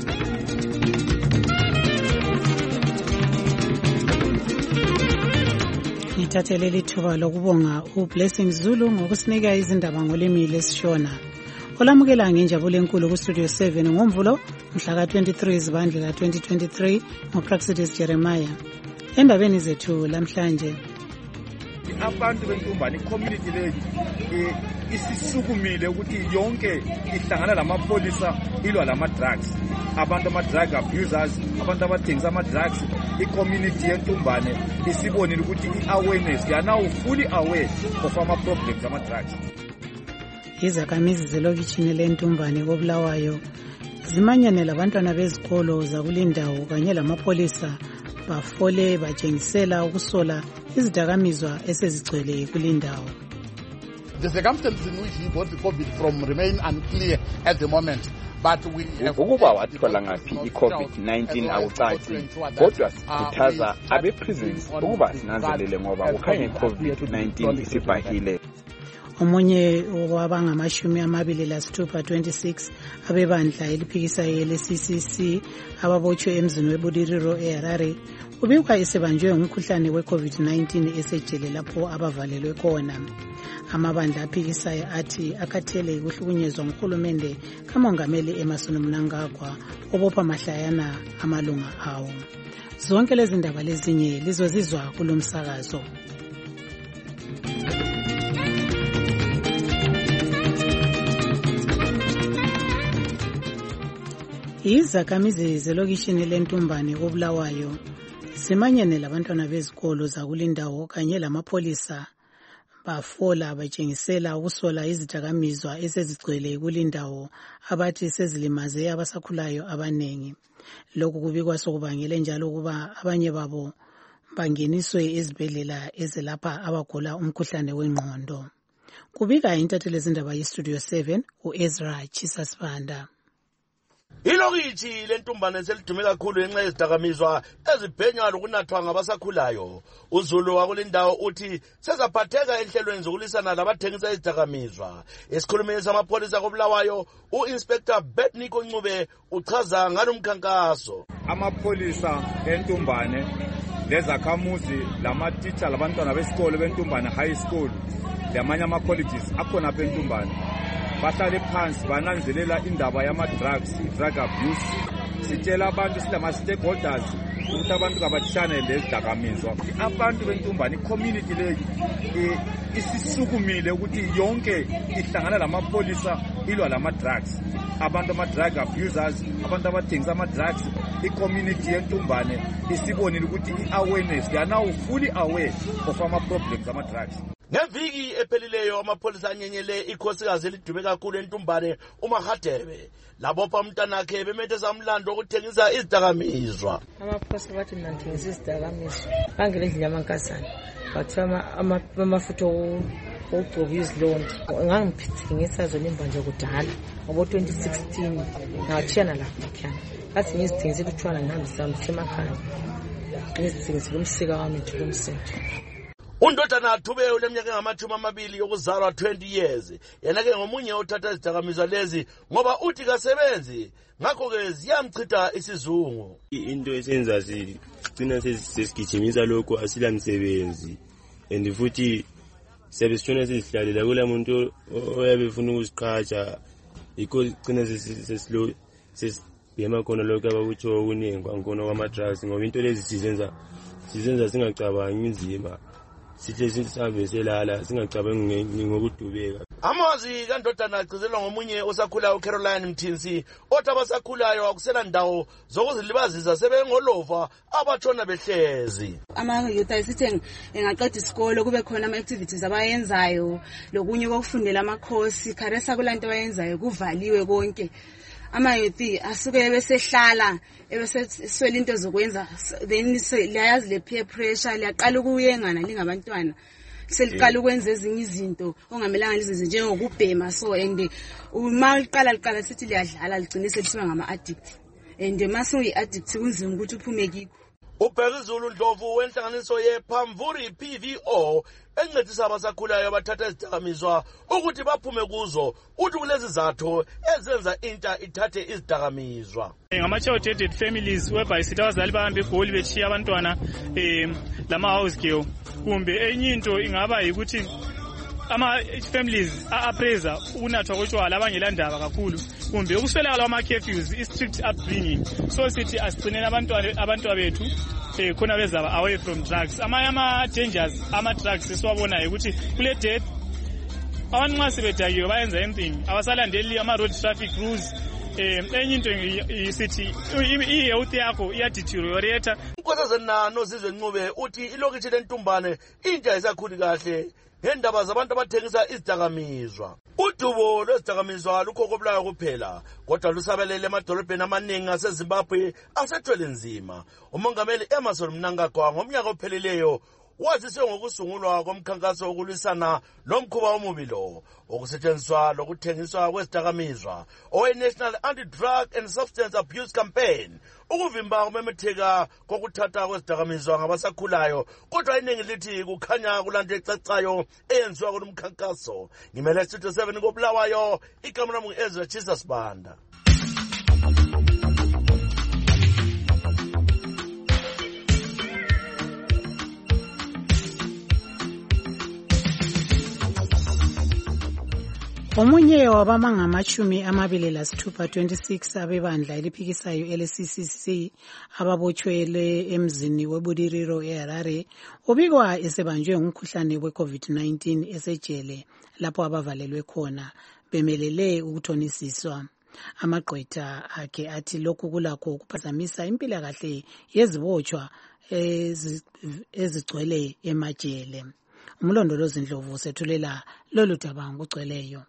Ngithathele lithuba lokubonga uBlessing Zulu ngokusinika izindaba ngolimi lesishona. Olamukela ngenjabulo enkulu ku-Studio seven ngomvulo mhla ka-twenty-three Zibandlela twenty twenty-three ngoPraxidis Jeremiah. Endabeni zethu lamhlanje, abantu bentumbane community le isisukumile ukuthi yonke ihlangana lamapolisa ilwa lama drugs, abantu ama drug abusers, abantu abathengisa ama drugs. I-community yentumbane isibonile ukuthi i-awareness, they are now fully aware of ama problems ama drugs. Izakhamizi zelokishini lentumbane koBulawayo zimanyane labantwana bezikolo zakulindawo kanye lamapolisa bafole batshengisela ukusola izidakamizwa esezigcwele kulindawo. The circumstances in which he got the COVID from remain unclear at the moment. Ukuba wathola ngaphi i-COVID nineteen akucaci, kodwa sikhuthaza abe-prisons ukuba sinanzelele ngoba kukhanya i-COVID nineteen isibhahile. Omunye wabangamashumi amabili lasithupha twenty-six abebandla eliphikisayo ele-C C C ababotshwe emzini weBudiriro eHarare ubikwa esebanjwe ngumkhuhlane we-COVID nineteen esejele lapho abavalelwe khona. Amabandla aphikisayo athi akhathele ukuhlukunyezwa nguhulumende kamongameli Emmerson Mnangagwa obopha mahlayana amalunga awo. Zonke lezi ndaba lezinye lizozizwa kulomsakazo. Izakhamizi zelokishini lentumbane koBulawayo zimanyene labantwana bezikolo zakulindawo kanye lamapolisa bafola batshengisela ukusola izidakamizwa esezigcwele kulindawo abathi sezilimaze abasakhulayo abanengi. Lokhu kubikwa sokubangele njalo ukuba abanye babo bangeniswe ezibhedlela ezelapha abagula umkhuhlane wengqondo. Kubika intatheli zindaba yeStudio seven uEzra Chisasibanda. Ilokithi lentumbane selidume kakhulu ngenxa yezidakamizwa ezibhenya lokunathwa ngabasakhulayo. uZulu wakulindawo uthi sezaphatheka enhlelweni zokulisana labathengisa izidakamizwa. Esikhulumeni samapolisa koBulawayo, uInspector Betniko Ncube uchaza ngalo mkhankaso. Amapolisa entumbane lezakhamuzi lamatitsha labantwana besikolo bentumbane high school lamanye ama-colleges akhona apha entumbane bahlale phansi bananzelela indaba yama-drugs, drug abuse. Sitshela abantu silama-stakeholders ukuthi abantu kabatshane lezidakamizwa. Abantu bentumbane i-community leyi isisukumile ukuthi yonke ihlangana lamapolisa ilwa lama-drugs, abantu ama-drug abusers, abantu abathengisa ama-drugs. I-community yentumbane isibonile ukuthi i-awareness, they are now fully aware of ama-problems ama-drugs. Ngeviki ephelileyo amapolisa anyenyele ikhosikazi elidume kakhulu entumbane uMahadebe labopha umntanakhe bemethesa umlando wokuthengisa izidakamizwa. Amapolisa bathi mina ngithengisa izidakamizwa bangele endlini yamankazana bathiwa amafutha okugcoba izilonda. Ngangithengisa zona imbanje kudala ngoba twenty sixteen ngachiyana lapha ekhaya bathi ngizithengisela utshwala ngihambisa emakhaya ngizithengisela umsika wami nje kumsentho. Undodana Thube uleminyaka engamashumi amabili yokuzalwa twenty years. Yena ke ngomunye othatha izidakamizwa lezi ngoba uthi kasebenzi ngakho ke ziyamchitha isizungu. Into esenza sigcina sesigijimisa lokho asila msebenzi and futhi siyabe sitshona sesihlalela kula muntu oyabe ufuna ukusiqhatsha yikho sigcina sesilo sesibhema khona lokho abakutsho okuningi kwankona kwama-drugs ngoba into lezi sizenza sizenza singacabangi inzima. Sithe sisabe selala singacabangi ngokudubeka. Amazwi kandodana agcizelwa ngomunye osakhulayo uCaroline Mthinsi othi abasakhulayo akusela ndawo zokuzilibazisa sebengolova abatshona behlezi. Ama youth ayisithi engaqeda isikolo kube khona ama activities abayenzayo lokunye kokufundela amakhosi kharesa kulanto abayenzayo kuvaliwe konke. Ama youth asuke besehlala ebeseswela into zokwenza then liyayazi le peer pressure liyaqala ukuyengana lingabantwana seliqala ukwenza ezinye izinto ongamelanga lizenze njengokubhema so and uma liqala liqala sithi liyadlala ligcine selisiba ngama-addict and mase uyi-addict kunzima ukuthi uphume kikho. uBhekizulu Ndlovu wenhlanganiso yePhamvuri P V O encedisa abasakhulayo abathatha izidakamizwa ukuthi baphume kuzo uthi kulezi zathu ezenza intsha ithathe izidakamizwa. Ngama-child families whereby sithi abazali bahambe egoli beshiya abantwana um lama-house girl kumbe enye into ingaba yikuthi ama-families a-appraiser ukunathwa kotshwala abangelandaba kakhulu kumbe ukuswelakala kwama-curfews i-strict upbringing so sithi asigcineni abantwana bethu um khona bezaba away from drugs. Amanye ama-dangers ama-drugs esiwabonayo ukuthi kule death abantu nxa sebedakiwe bayenza anything abasalandeli ama-road traffic rules. Um enye into isithi i-health yakho iyadeteriorate. uNkosazana Sizwe Ncube uthi ilokithi lentumbane intsha isakhuli kahle ngendaba zabantu abathengisa izidakamizwa. Udubo lwezidakamizwa lukho kobulayo kuphela kodwa lusabelele emadolobheni amaningi aseZimbabwe asethwele nzima. Umongameli Emmerson Mnangagwa ngomnyaka opheleleyo wazise ngokusungulwa komkhankaso wokulwisana nomkhuba omubi lo okusetshenziswa lokuthengiswa kwezidakamizwa owe-National Anti-Drug and Substance Abuse Campaign ukuvimba ukumemetheka kokuthatha kwezidakamizwa ngabasakhulayo kodwa iningi lithi kukhanya kulanto ecacayo eyenziwa kulo mkhankaso. Ngimele Studio seven koBulawayo, igama lami ngu-Ezra Jesus Banda. Omunye wabamangamashumi amabili lasithupha twenty-six abebandla eliphikisayo ele-C C C ababotshwele emzini weBudiriro eHarare ubikwa esebanjwe ngumkhuhlane we-COVID nineteen esejele lapho abavalelwe khona bemelele ukuthonisiswa. Amagqwetha akhe athi lokhu kulakho ukuphazamisa impilakahle yezibotshwa ezigcwele emajele. Umlondolozi Ndlovu sethulela lolu daba ngokugcweleyo.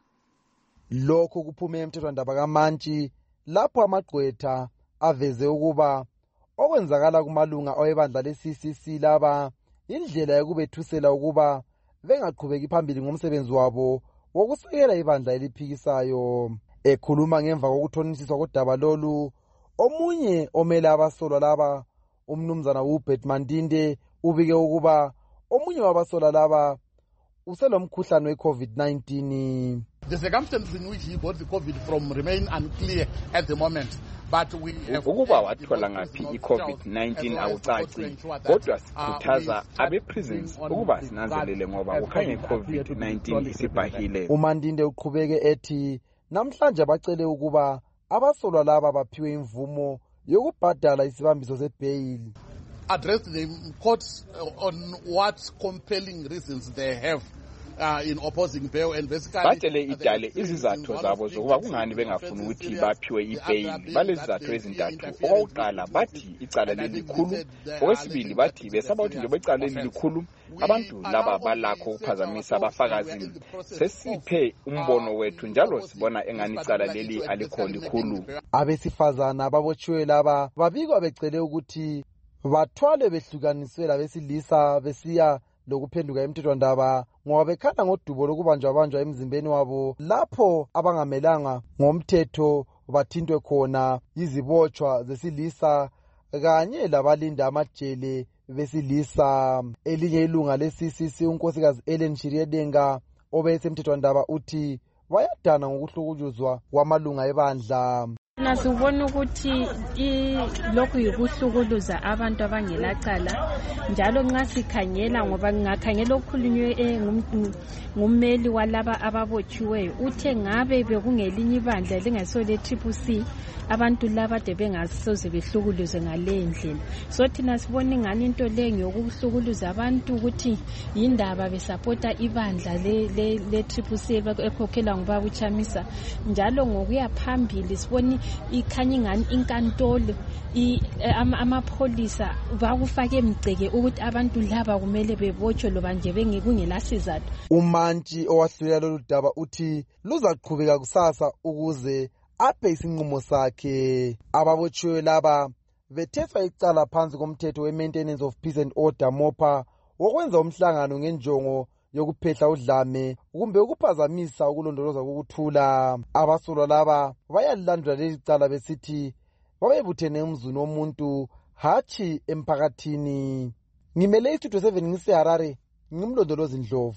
Lokho kuphume emthethwandaba kaMantshi lapho amagqwetha aveze ukuba okwenzakala kumalunga awebandla le-C C C laba indlela yokubethusela ukuba bengaqhubeki phambili ngomsebenzi wabo wokusekela ibandla eliphikisayo. Ekhuluma ngemva kokuthonisiswa kodaba lolu, omunye omele abasolwa laba umnumzana uHubert Mandinde ubike ukuba omunye wabasolwa laba uselomkhuhlane we-COVID nineteen. The circumstances in which he got the COVID from remain unclear at the moment. But we have ukuba wathola ngaphi i-COVID nineteen akucaci kodwa sikhuthaza abe-prisons ukuba sinanzelele ngoba kukhanya i-COVID nineteen isibhahile. uMandinde uqhubeke ethi namhlanje bacele ukuba abasolwa laba baphiwe imvumo yokubhadala isibambiso sebhail. Address the courts on what compelling reasons they have Uh, in opposing bail and basically batshele idale izizathu zabo zokuba kungani bengafuni ukuthi baphiwe ibhail. Balezi zizathu ezintathu. Okokuqala bathi icala lelikhulu, okwesibili bathi besaba ukuthi njengoba icala lelikhulu abantu laba balakho ukuphazamisa abafakazi. Sesiphe umbono wethu njalo sibona engani icala leli alikho likhulu. Abesifazana babotshiwe laba babikwa becele ukuthi bathwale behlukaniswe labesilisa besiya lokuphenduka emthethwandaba ngoba bekhala ngodubo lokubanjwa banjwa emzimbeni wabo lapho abangamelanga ngomthetho bathintwe khona izibotshwa zesilisa kanye labalinda amajele besilisa. Elinye ilunga le-C C C unkosikazi Ellen Shiriedenga obesemthethwandaba uthi bayadana ngokuhlukujuzwa kwamalunga ebandla. Nasibona ukuthi lokhu yikuhlukuluza abantu abangelacala njalo nxa sikhangela ngoba ngakhangela okukhulunywe ngummeli walaba ababotshiweyo uthe ngabe bekungelinye ibandla lingaso le-Triple C abantu laba de bengasoze behlukuluze ngale ndlela. So thina sibona ingani into le ngiyokuhlukuluza abantu ukuthi yindaba besapota ibandla le-Triple C ekhokhela ngubaba uChamisa njalo ngokuya phambili sibona ikhanya ingani inkantolo amapholisa bakufake emgceke ukuthi abantu laba kumele bebotshwe loba nje bengekungelasizathu. uMantshi owahlulela lolu daba uthi luzaqhubeka kusasa ukuze aphe isinqumo sakhe. Ababotshiwe laba bethethwa icala phansi komthetho we-Maintenance of Peace and Order MOPA wokwenza umhlangano ngenjongo yokuphehla udlame kumbe ukuphazamisa ukulondoloza kokuthula. Abasolwa laba bayalilandula leli cala besithi babebuthene emzini womuntu hatshi emphakathini. Ngimele istudio seven ngiseHarare, ngimlondolozi Ndlovu.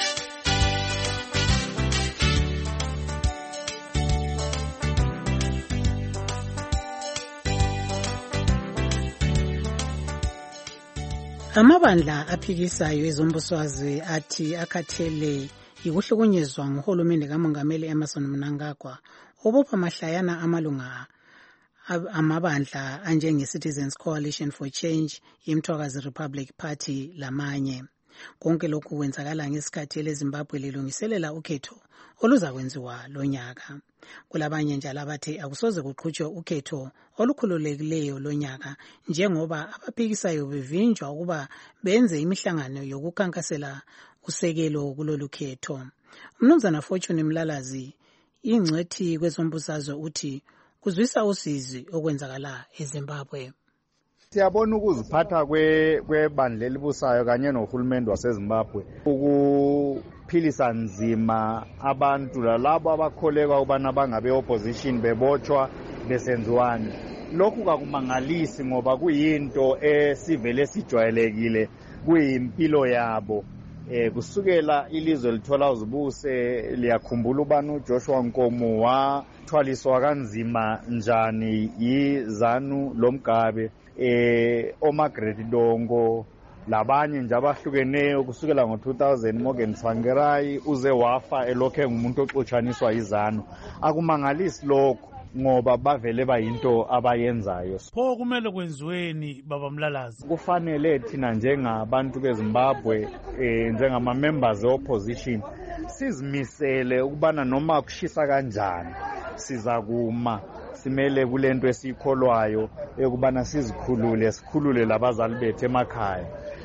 Amabandla aphikisayo ezombusazwe athi akhathele yikuhlukunyezwa nguhulumende kamongameli Emmerson Mnangagwa obopha mahlayana amalunga amabandla anjenge-Citizens Coalition for Change, iMthwakazi Republic Party lamanye. Konke lokhu kwenzakala ngesikhathi eleZimbabwe lilungiselela ukhetho oluzakwenziwa lonyaka. Kulabanye njalo abathi akusoze kuqhutshwe ukhetho olukhululekileyo lonyaka njengoba abaphikisayo bevinjwa ukuba benze imihlangano yokukhankasela usekelo kulolu khetho. Umnumzana Fortune Mlalazi, ingcwethi kwezombusazwe, uthi kuzwisa usizi okwenzakala eZimbabwe. Siyabona ukuziphatha kwebandla elibusayo kanye nohulumende waseZimbabwe ukuphilisa nzima abantu lalabo abakholekwa ukubana bangabe opposition bebotshwa besenziwani. Lokhu kakumangalisi ngoba kuyinto esivele sijwayelekile, kuyimpilo yabo. Eh kusukela ilizwe lithola uzibuse liyakhumbula ubani uJoshua Nkomo wathwaliswa kanzima njani yiZanu loMgabe, eh oMargaret Dongo labanye nje abahlukeneyo kusukela ngo two thousand. Morgan Tsvangirai uze wafa elokhe ngumuntu oxotshaniswa yiZanu. Akumangalisi lokho ngoba bavele bayinto abayenzayo. Pho kumele kwenziweni baba Mlalazi? Kufanele thina njengabantu beZimbabwe eh njengama members opposition sizimisele ukubana noma kushisa kanjani siza kuma simele kulento esikholwayo ekubana sizikhulule sikhulule labazali bethu emakhaya.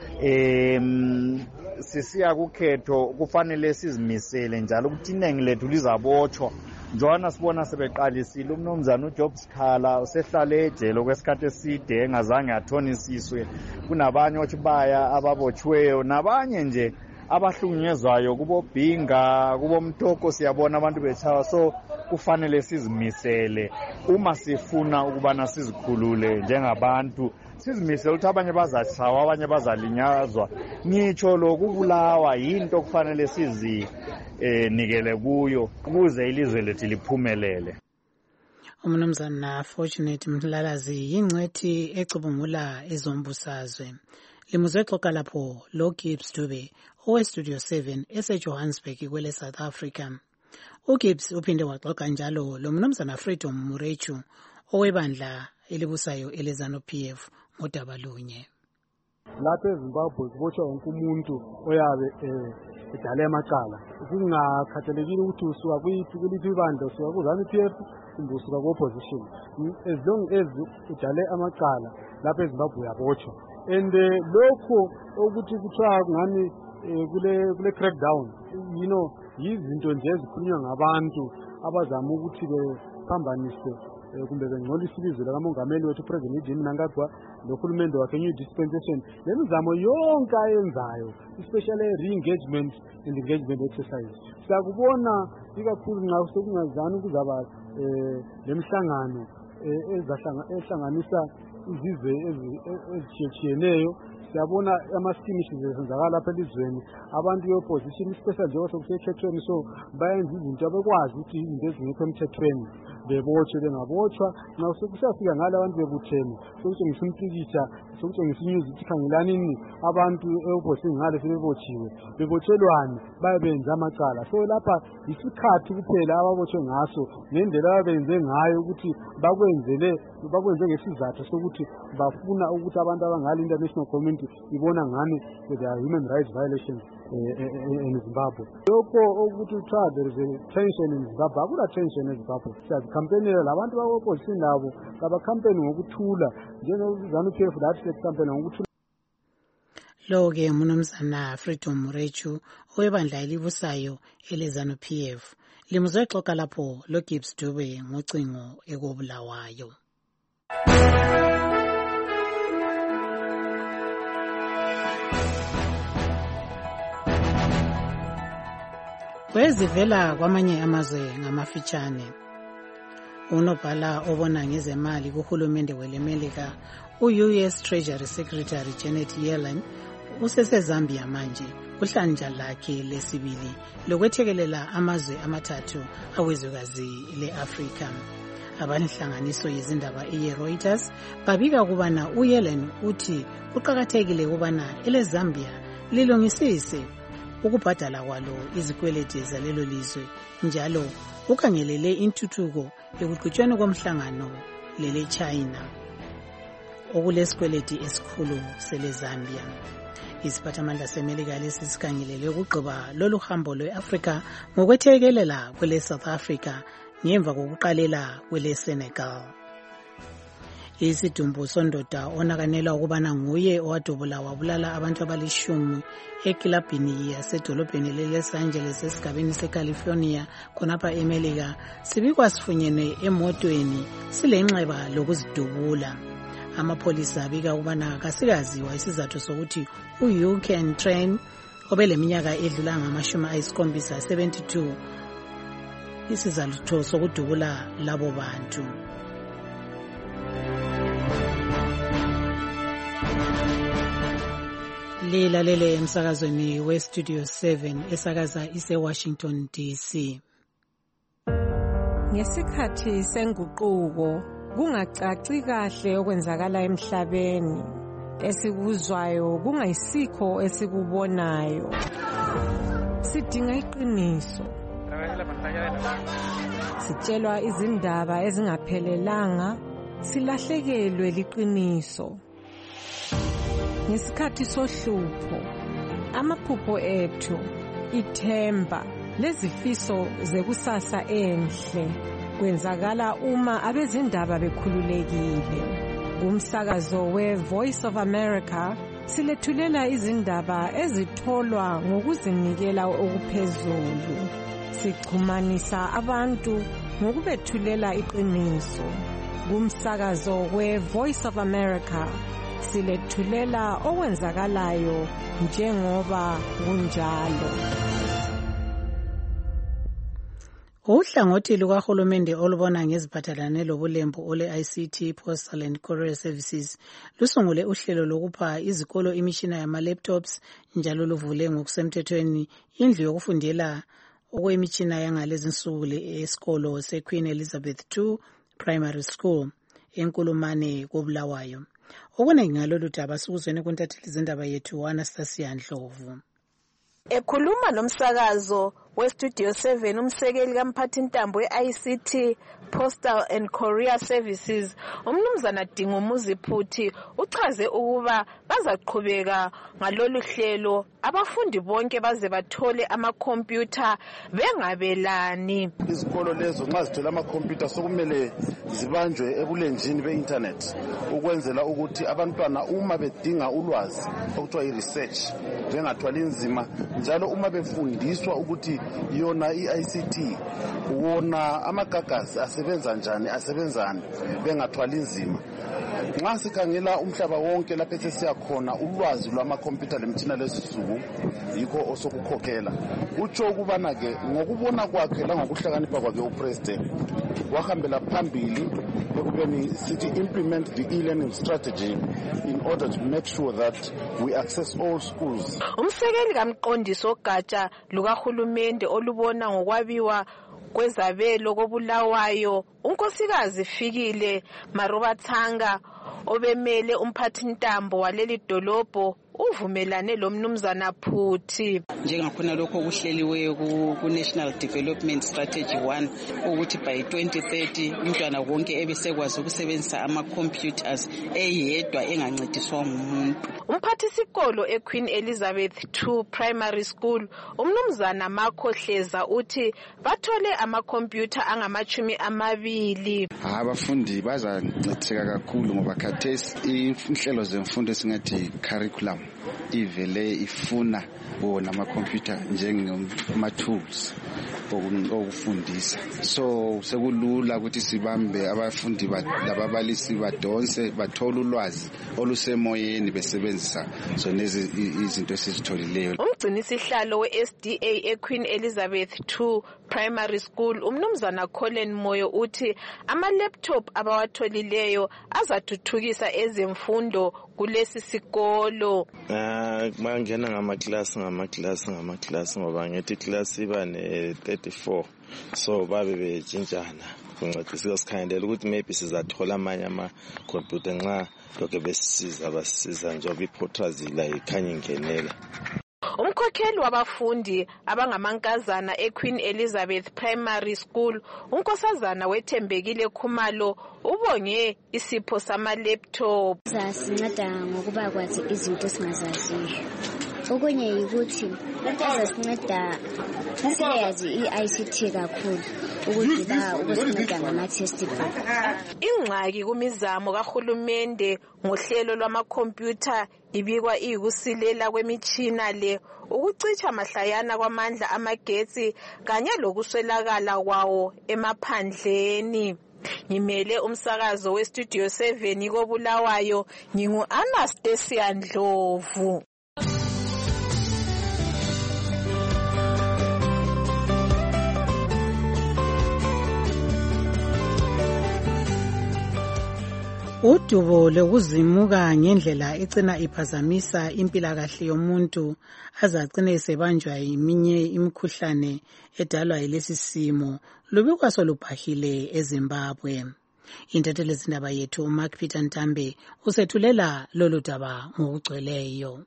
Em sisiya kukhetho kufanele sizimisele njalo ukuthi inengi lethu lizabotshwa. Njwana sibona sebeqalisile umnomzana uJob Sikhala usehlale ejele okwesikhathi eside engazange athonisiswe. Kunabanye otshibaya ababotshiweyo nabanye nje abahlukunyezwayo kubo Bhinga kubo Mthoko. Siyabona abantu bechawa, so kufanele sizimisele uma sifuna ukubana sizikhulule njengabantu. Sizimisele ukuthi abanye bazachawa abanye bazalinyazwa, ngitsho lokubulawa yinto kufanele sizi eh nikele kuyo ukuze ilizwe lethu liphumelele. Umnumzana Fortunate Mlalazi yingcwethi ecubungula ezombusazwe. Limuzwe xoxa lapho lo Gibbs Dube owe Studio seven eseJohannesburg kwele South Africa. uGibbs uphinde waxoxa njalo lo mnumzana Freedom Murechu owebandla elibusayo eleZanu P F ngodaba lunye. Lapha eZimbabwe kubotshwa wonke umuntu oyabe edale amacala, kungakhathalekile ukuthi usuka kuyiphi kuliphi ibandla, usuka kuZanu P F kumbe usuka ku-opposition. As long as udale amacala lapha eZimbabwe uyabotshwa. And lokho ukuthi kuthiwa kungani kule kule crackdown, you know, yizinto nje ezikhulunywa ngabantu abazama ukuthi bephambanise kumbe bengcolisa ilizwe likamongameli wethu President Mnangagwa nohulumende wakhe new dispensation. Lemizamo yonke ayenzayo, especially re-engagement and engagement exercise, siyakubona ikakhulu nxa sekungazani kuzaba lemhlangano ehlanganisa izizwe ezitshiyeneyo. Siyabona ama-skirmishes ezenzakala lapha elizweni, abantu be-opposition especially njengoba sekusemthethweni, so bayenza izinto abekwazi ukuthi izinto ezingekho emthethweni bebotshwe bengabotshwa. Nxa sekusafika ngale abantu bebuthene sokutshengisa umpikitsha, sokutshengisa inews ukuthi khangelanini abantu e-opposition ngale sebebotshiwe, bebotshelwani baye benze amacala. So lapha yisikhathi kuphela ababotshwe ngaso ngendlela abenze ngayo ukuthi bakwenzele bakwenze ngesizathu sokuthi bafuna ukuthi abantu abangale international community ibona ngani there are human rights violations in Zimbabwe. Lokho ukuthi kuthiwa there is a tension in Zimbabwe, akula tension in Zimbabwe. Siyazikhampenela labantu bako-opposition labo kabakhampeni ngokuthula njengeZanu P F lathi sekhampeni ngokuthula. Lo-ke umnumzana Freedom Murechu owebandla elibusayo eleZanu P F. Limuzwe xoxa lapho lo Gibbs Dube ngocingo ekobulawayo. Kwezivela kwamanye amazwe ngamafitshane. Unobhala obona ngezemali kuhulumende welemelika u-U S Treasury Secretary Janet Yellen useseZambia manje uhlanja lakhe lesibili lokwethekelela amazwe amathathu awezwekazi le-Afrika. Abanhlanganiso yezindaba ye-Reuters babika kubana uYellen uthi kuqakathekile kubana eleZambia lilungisise ukubhadala kwalo izikweleti zalelo lizwe njalo ukhangelele intuthuko ekuqhutshweni komhlangano lele China okulesikweleti esikhulu seleZambia. Isiphathamandla seMelika lesi sikhangelele ukugqiba lolu hambo lwe-Afrika ngokwethekelela kwele South Africa ngemva kokuqalela kwele Senegal. Isidumbu sondoda onakanelwa ukubana nguye owadubula wabulala abantu abalishumi ekilabhini yasedolobheni le-Los Angeles esigabeni seCalifornia khonapha eMelika sibikwa sifunyenwe emotweni silenxeba lokuzidubula. Amapholisa abika ukubana kasikaziwa isizathu sokuthi u-U Can Train obeleminyaka edlula ngamashumi ayisikhombisa seventy-two isizathu sokudubula labo bantu. Lilalele emsakazweni we-Studio seven esakaza ise-Washington D C. Ngesikhathi senguquko kungacaci kahle okwenzakala emhlabeni, esikuzwayo kungayisikho esikubonayo. Sidinga iqiniso. Sitshelwa izindaba ezingaphelelanga, silahlekelwe liqiniso. Ngesikhathi sohlupho, amaphupho ethu, ithemba, lezifiso zekusasa enhle kwenzakala uma abezindaba bekhululekile. Umsakazo we-Voice of America silethulela izindaba ezitholwa ngokuzinikela okuphezulu. Sixhumanisa abantu ngokubethulela iqiniso. Umsakazo we-Voice of America silethulela okwenzakalayo njengoba kunjalo. Uhlangothi lukahulumende olubona ngeziphathelane lobulembu ole-I C T Postal and Courier Services lusungule uhlelo lokupha izikolo imishina yama-laptops njalo luvule ngokusemthethweni indlu yokufundela okwemitshina yangalezi nsuku esikolo seQueen Elizabeth two Primary School eNkulumane koBulawayo. Okuningi ngalolu daba sikuzweni kuntatheli izindaba yethu Anastasia Ndlovu. Ekhuluma nomsakazo we-Studio seven umsekeli kamphathintambo we-I C T Postal and Courier Services umnumzana Dingumuzi Phuthi uchaze ukuba bazaqhubeka ngalolu hlelo abafundi bonke baze bathole amakhompyutha bengabelani. Izikolo lezo nxa zithola amakhompyutha sokumele zibanjwe ebulenjini be-internet ukwenzela ukuthi abantwana uma bedinga ulwazi okuthiwa i-research bengathwali nzima njalo uma befundiswa ukuthi yona i-I C T wona amagagasi asebenza njani asebenzani bengathwali nzima. Nxa sikhangela umhlaba wonke lapho sesiya khona ulwazi lwamakhompyutha lemitshina lesisuku yikho osokukhokhela. Utsho ukubana ke ngokubona kwakhe la ngokuhlakanipha kwakhe upresident wahambela phambili ekubeni sithi implement the e-learning strategy in order to make sure that we access all schools. Umsekeli kamqondisi ogatsha lukahulumende olubona ngokwabiwa kwezabelo koBulawayo unkosikazi Fikile Marobathanga obemele umphathintambo waleli dolobho uvumelane lo mnumzana Phuthi. Njengakhona lokho okuhleliweyo ku National Development Strategy one ukuthi by twenty thirty umntwana wonke ebesekwazi ukusebenzisa ama computers eyedwa engancediswa ngumuntu. Umphathisikolo eQueen Elizabeth two Primary School umnumzana Makhohleza uthi bathole ama computer angamachumi amabili. Abafundi bazancediseka kakhulu ngoba khathesi inhlelo zemfundo esingathi curriculum ivele ifuna wona ama-computer njengama-tools okufundisa. So sekulula ukuthi sibambe abafundi lababalisi badonse bathole ulwazi olusemoyeni besebenzisa zonezi izinto esizitholileyo. Umgcinisihlalo we-S D A eQueen Elizabeth two Primary School umnumzana Colin Moyo uthi ama-laptop abawatholileyo azathuthukisa ezemfundo kulesi sikolo. Bangena ngamaklasi ngamaklasi ngamaklasi ngoba ngethi class iba ne thirty-four, so babe betshintshana kuncedisa sikhandela ukuthi maybe sizathola amanye ama-computer nxa lokho besisiza basisiza njengoba iphotrazila ikhanya ingenela. Umkhokheli wabafundi abangamankazana eQueen Elizabeth Primary School unkosazana wethembekile Khumalo ubonge isipho sama-laptop. Sasinceda ngokuba kwazi izinto esingazaziyo. Okunye yikuthi sasinceda siyazi i-I C T kakhulu ukuthi ba ukusinceda ngama-test book. Ingxaki kumizamo kahulumende ngohlelo lwamakhompyutha ibikwa iyikusilela kwemitshina le, ukucitsha mahlayana kwamandla amagetsi kanye lokuswelakala kwawo emaphandleni. Ngimele umsakazo weStudio seven koBulawayo, ngingu-Anastasia Ndlovu. Udubo lokuzimuka ngendlela icina iphazamisa impilakahle yomuntu azacine esebanjwa yiminye imikhuhlane edalwa yilesi simo lubikwa solubhahile eZimbabwe. Intatheli zindaba yethu Mark Peter Ntambe usethulela lolu daba ngokugcweleyo.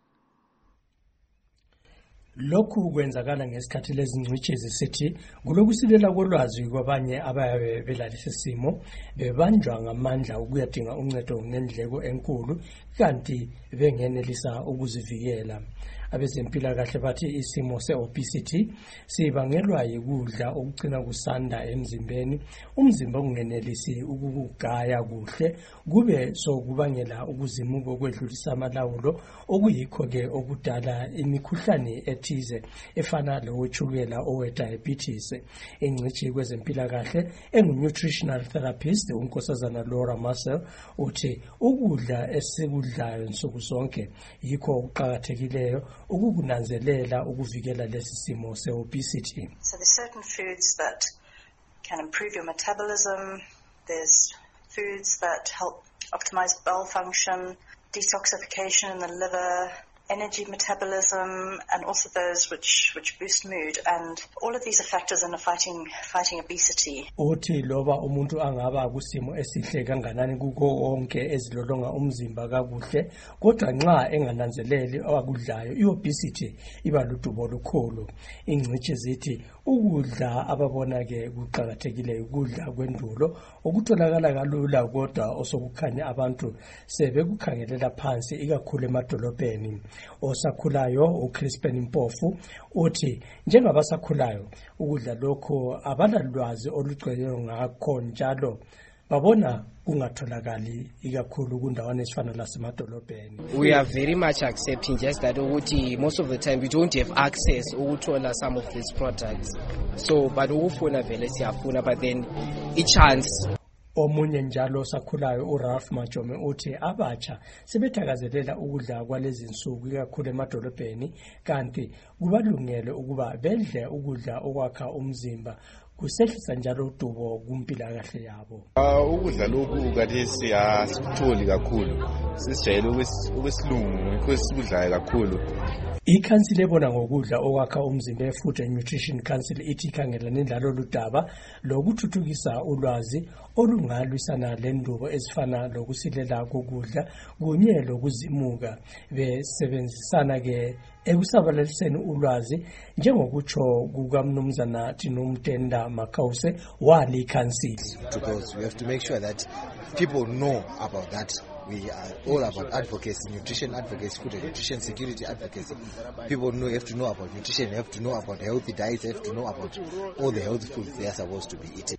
Lokhu kwenzakala ngesikhathi lezingcitshi zisithi kulokusilela kolwazi kwabanye abayabe belalesi simo bebanjwa ngamandla ukuyadinga uncedo ngendleko enkulu kanti bengenelisa ukuzivikela. Abezempilakahle bathi isimo se-obesity sibangelwa yikudla okucina kusanda emzimbeni, umzimba ungenelisi ukugaya kuhle, kube sokubangela ukuzimuka okwedlulisa amalawulo, okuyikho-ke okudala imikhuhlane ethize efana lowetshukela owe-diabetes. Ingcitshi kwezempilakahle engu-nutritional therapist unkosazana Laura Marcel uthi ukudla esikudlayo nsuku zonke yikho okuqakathekileyo ukukunanzelela ukuvikela lesi simo se-obesity. So there's certain foods that can improve your metabolism. There's foods that help optimize bowel function, detoxification in the liver, energy metabolism, and also those which which boost mood, and all of these are factors in fighting fighting obesity. Uthi loba umuntu angaba kusimo esihle kanganani kuko onke ezilolonga umzimba kakuhle, kodwa nxa engananzeleli akudlayo iobesity iba ludubo olukhulu. Ingcitshi zithi ukudla ababona ke kuqhakathekile ukudla kwendulo okutholakala kalula kodwa osokukhanya abantu sebekukhangelela phansi ikakhulu emadolobheni. Osakhulayo uCrispin Mpofu uthi njengabasakhulayo ukudla lokho abanalwazi olugcweleyo ngakho njalo babona kungatholakali ikakhulu kundawana ezifana lasemadolobheni. We are very much accepting just that ukuthi most of the time we don't have access ukuthola some of these products, so but ukufuna vele siyafuna but then a chance. Omunye njalo sakhulayo uRalph Majome uthi abatsha sebethakazelela ukudla kwalezi insuku ikakhulu emadolobheni kanti kubalungele ukuba bedle ukudla okwakha umzimba kusehlisa njalo udubo kumpilakahle yabo. Ukudla lokhu kathesi asikutholi kakhulu, sisijayele ukwesilungu ukudlayo kakhulu. Ikhansili ebona ngokudla okwakha umzimba eFood and Nutrition Council ithi ikhangelane nalo ludaba lokuthuthukisa ulwazi olungalwisana lendubo ezifana lokusilela kokudla kunye lokuzimuka besebenzisana ke ekusabalaliseni ulwazi njengokutsho kukamnumzana Tinomtenda Makause wali council. Because we have to make sure that people know about that. We are all about advocacy, nutrition advocacy, food and nutrition security advocacy. People know, have to know about nutrition, have to know about healthy diets, have to know about all the healthy foods they are supposed to be eating.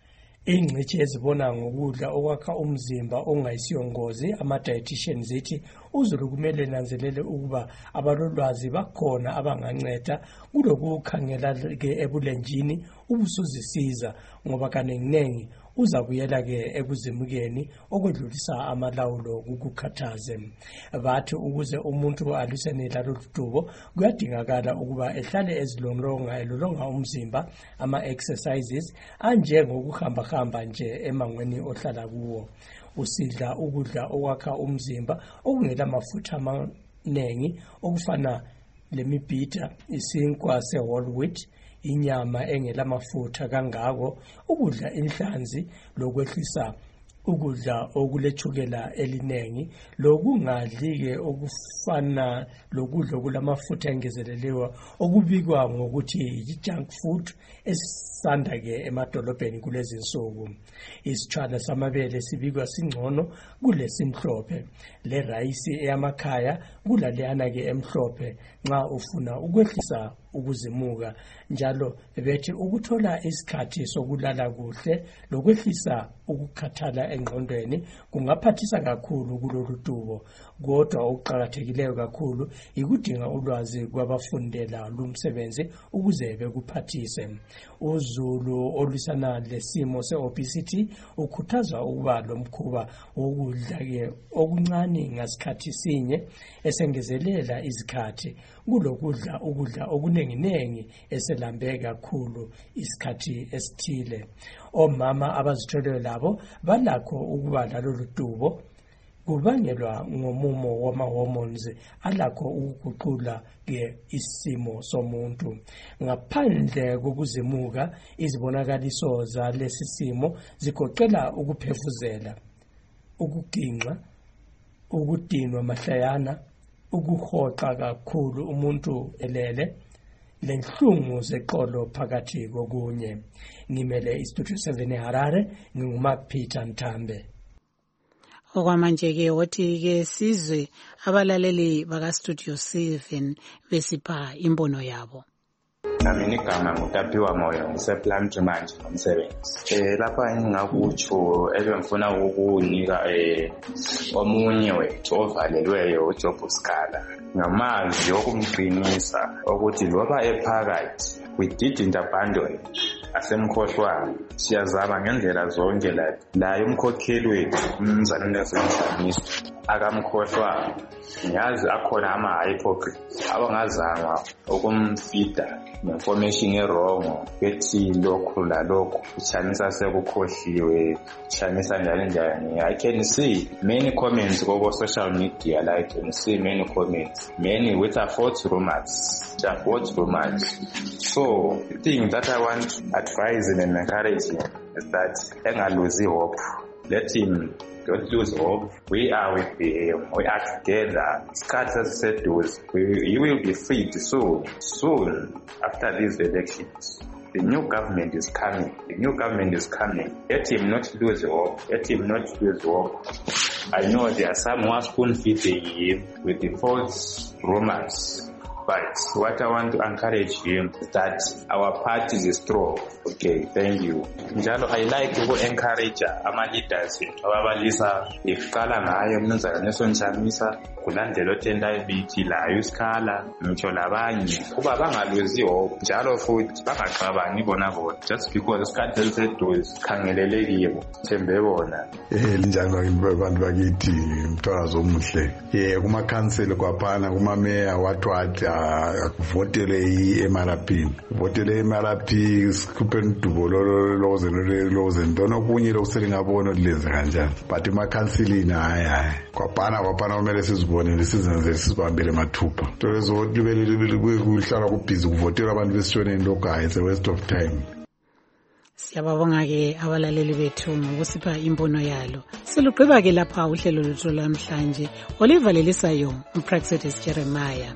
ingcitshi ezibona ngokudla okwakha umzimba ongayisiyongozi ama-dietitian zithi uzulu kumele nanzelele ukuba abalolwazi bakhona abanganceda kulokukhangela-ke ebulenjini ubusuzisiza ngoba kaningi uza kuyela-ke ekuzimukeni okwedlulisa amalawulo kukukhathaze. Bathi ukuze umuntu alwisane lalolu dubo kuyadingakala ukuba ehlale ezilolonga elolonga umzimba ama-exercises anjengokuhambahamba nje emangweni ohlala kuwo. Usidla ukudla okwakha umzimba okungela mafutha amaningi okufana lemibhida, isinkwa se-whole wheat, inyama engelamafutha kangako, ukudla inhlanzi lokwehlisa ukudla okulethukela elinengi, lokungadli-ke okufana lokudla okulamafutha engezelelewa okubikwa ngokuthi yi-junk food esisanda-ke emadolobheni kulezi nsuku. Isitshwala samabele sibikwa singcono kulesimhlophe, le rayisi eyamakhaya kulaleyana-ke emhlophe nxa ufuna ukwehlisa ukuzimuka. Njalo bethi ukuthola isikhathi sokulala kuhle lokwehlisa ukukhathala engqondweni kungaphathisa kakhulu kulolu dubo, kodwa okuqakathekileyo kakhulu ikudinga ulwazi kwabafundela lumsebenzi ukuze bekuphathise. Uzulu olwisana lesimo se-obesity ukhuthaza ukuba lomkhuba wokudla-ke okuncane ngasikhathi sinye esengezelela izikhathi kulokudla ukudla okuningi-nengi eselambe kakhulu isikhathi esithile. Omama abazithweleyo labo balakho ukuba lalolu dubo kubangelwa ngomumo wama-hormones alakho ukuguqula-ke isimo somuntu. Ngaphandle kokuzimuka, izibonakaliso zalesi simo zigoqela ukuphefuzela, ukuginqa, ukudinwa mahlayana, ukuhoxa kakhulu umuntu elele, lenhlungu zeqolo phakathi kokunye. Ngimele iStudio seven eHarare, nginguMark Peter Nthambe. Okwamanje-ke wothi-ke sizwe abalaleli bakaStudio seven besipha imbono yabo. Mina igama ngutapiwa moyo ngiseplant manje ngomsebenzi. Eh lapha engingakutsho ebengifuna ukukunika eh omunye wethu ovalelweyo uJob Scala ngamazi okumqinisa ukuthi loba ephakathi we didn't abandon asemkhohlwane siyazama ngendlela zonke la la umkhokheli wethu umzana uNelson akamkhohlwa ngiyazi akhona ama-hypocrites abangazama ukumfida information erongo ethi lokhu lalokhu kuchanisa sekukhohliwe kuchanisa njalo njani. I can see many comments over social media, like I can see many comments, many with a false rumors, a false rumors. So the thing that I want to advise and encourage him is that engaluzi hope. Let him don't lose hope. We are with him. We are together. Scatters said those. He will be freed soon. Soon after these elections. The new government is coming. The new government is coming. Let him not lose hope. Let him not lose hope. I know there are some who are spoon feeding him with the false rumors. But what I want to encourage him is that our party is strong. Okay, thank you. Njalo I like to encourage ama leaders ababalisa iqala ngayo umnumzana Nelson Chamisa kulandela othenda ibithi la uScala ngitsho labanye kuba bangaluzi hope njalo futhi bangaxabani bona bona just because isikhathi esiseduze khangelele kibo thembe bona. Eh linjani abantu bakithi mthokazo omuhle. Eh kuma council kwaphana kuma mayor wathi wathi akuvotele i-M R P votele i-M R P sikhuphe udubo loze loze ntona okunye lokuselingabona lilenze kanjani but emakhansilini hayi hayi kwaphana kwaphana kumele sizibonele sizenzele sizibambele mathupha nto lezo libele kuhlala kubhizi kuvotelwa abantu besitshoneni lokhu hayi it's a waste of time. Siyababonga-ke abalaleli bethu ngokusipha imbono yalo. Silugqiba-ke lapha uhlelo lwethu lamhlanje olivalelisayo uPraxedes Jeremiah.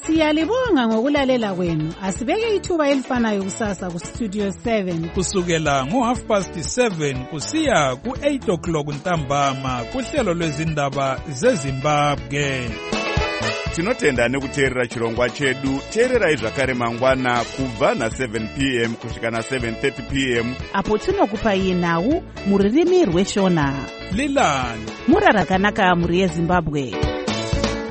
Siyalibonga ngokulalela kwenu. Asibeke ithuba elifanayo kusasa ku Studio seven. Kusukela ngo half past seven kusiya ku eight o'clock ntambama kuhlelo lwezindaba zeZimbabwe. Tinotenda nekuteerera chirongwa chedu. Teererai zvakare mangwana kubva na seven p m kusvika na seven thirty p m apo tinokupai nhau muririmi rweshona. Lilani mura rakanaka muri yeZimbabwe.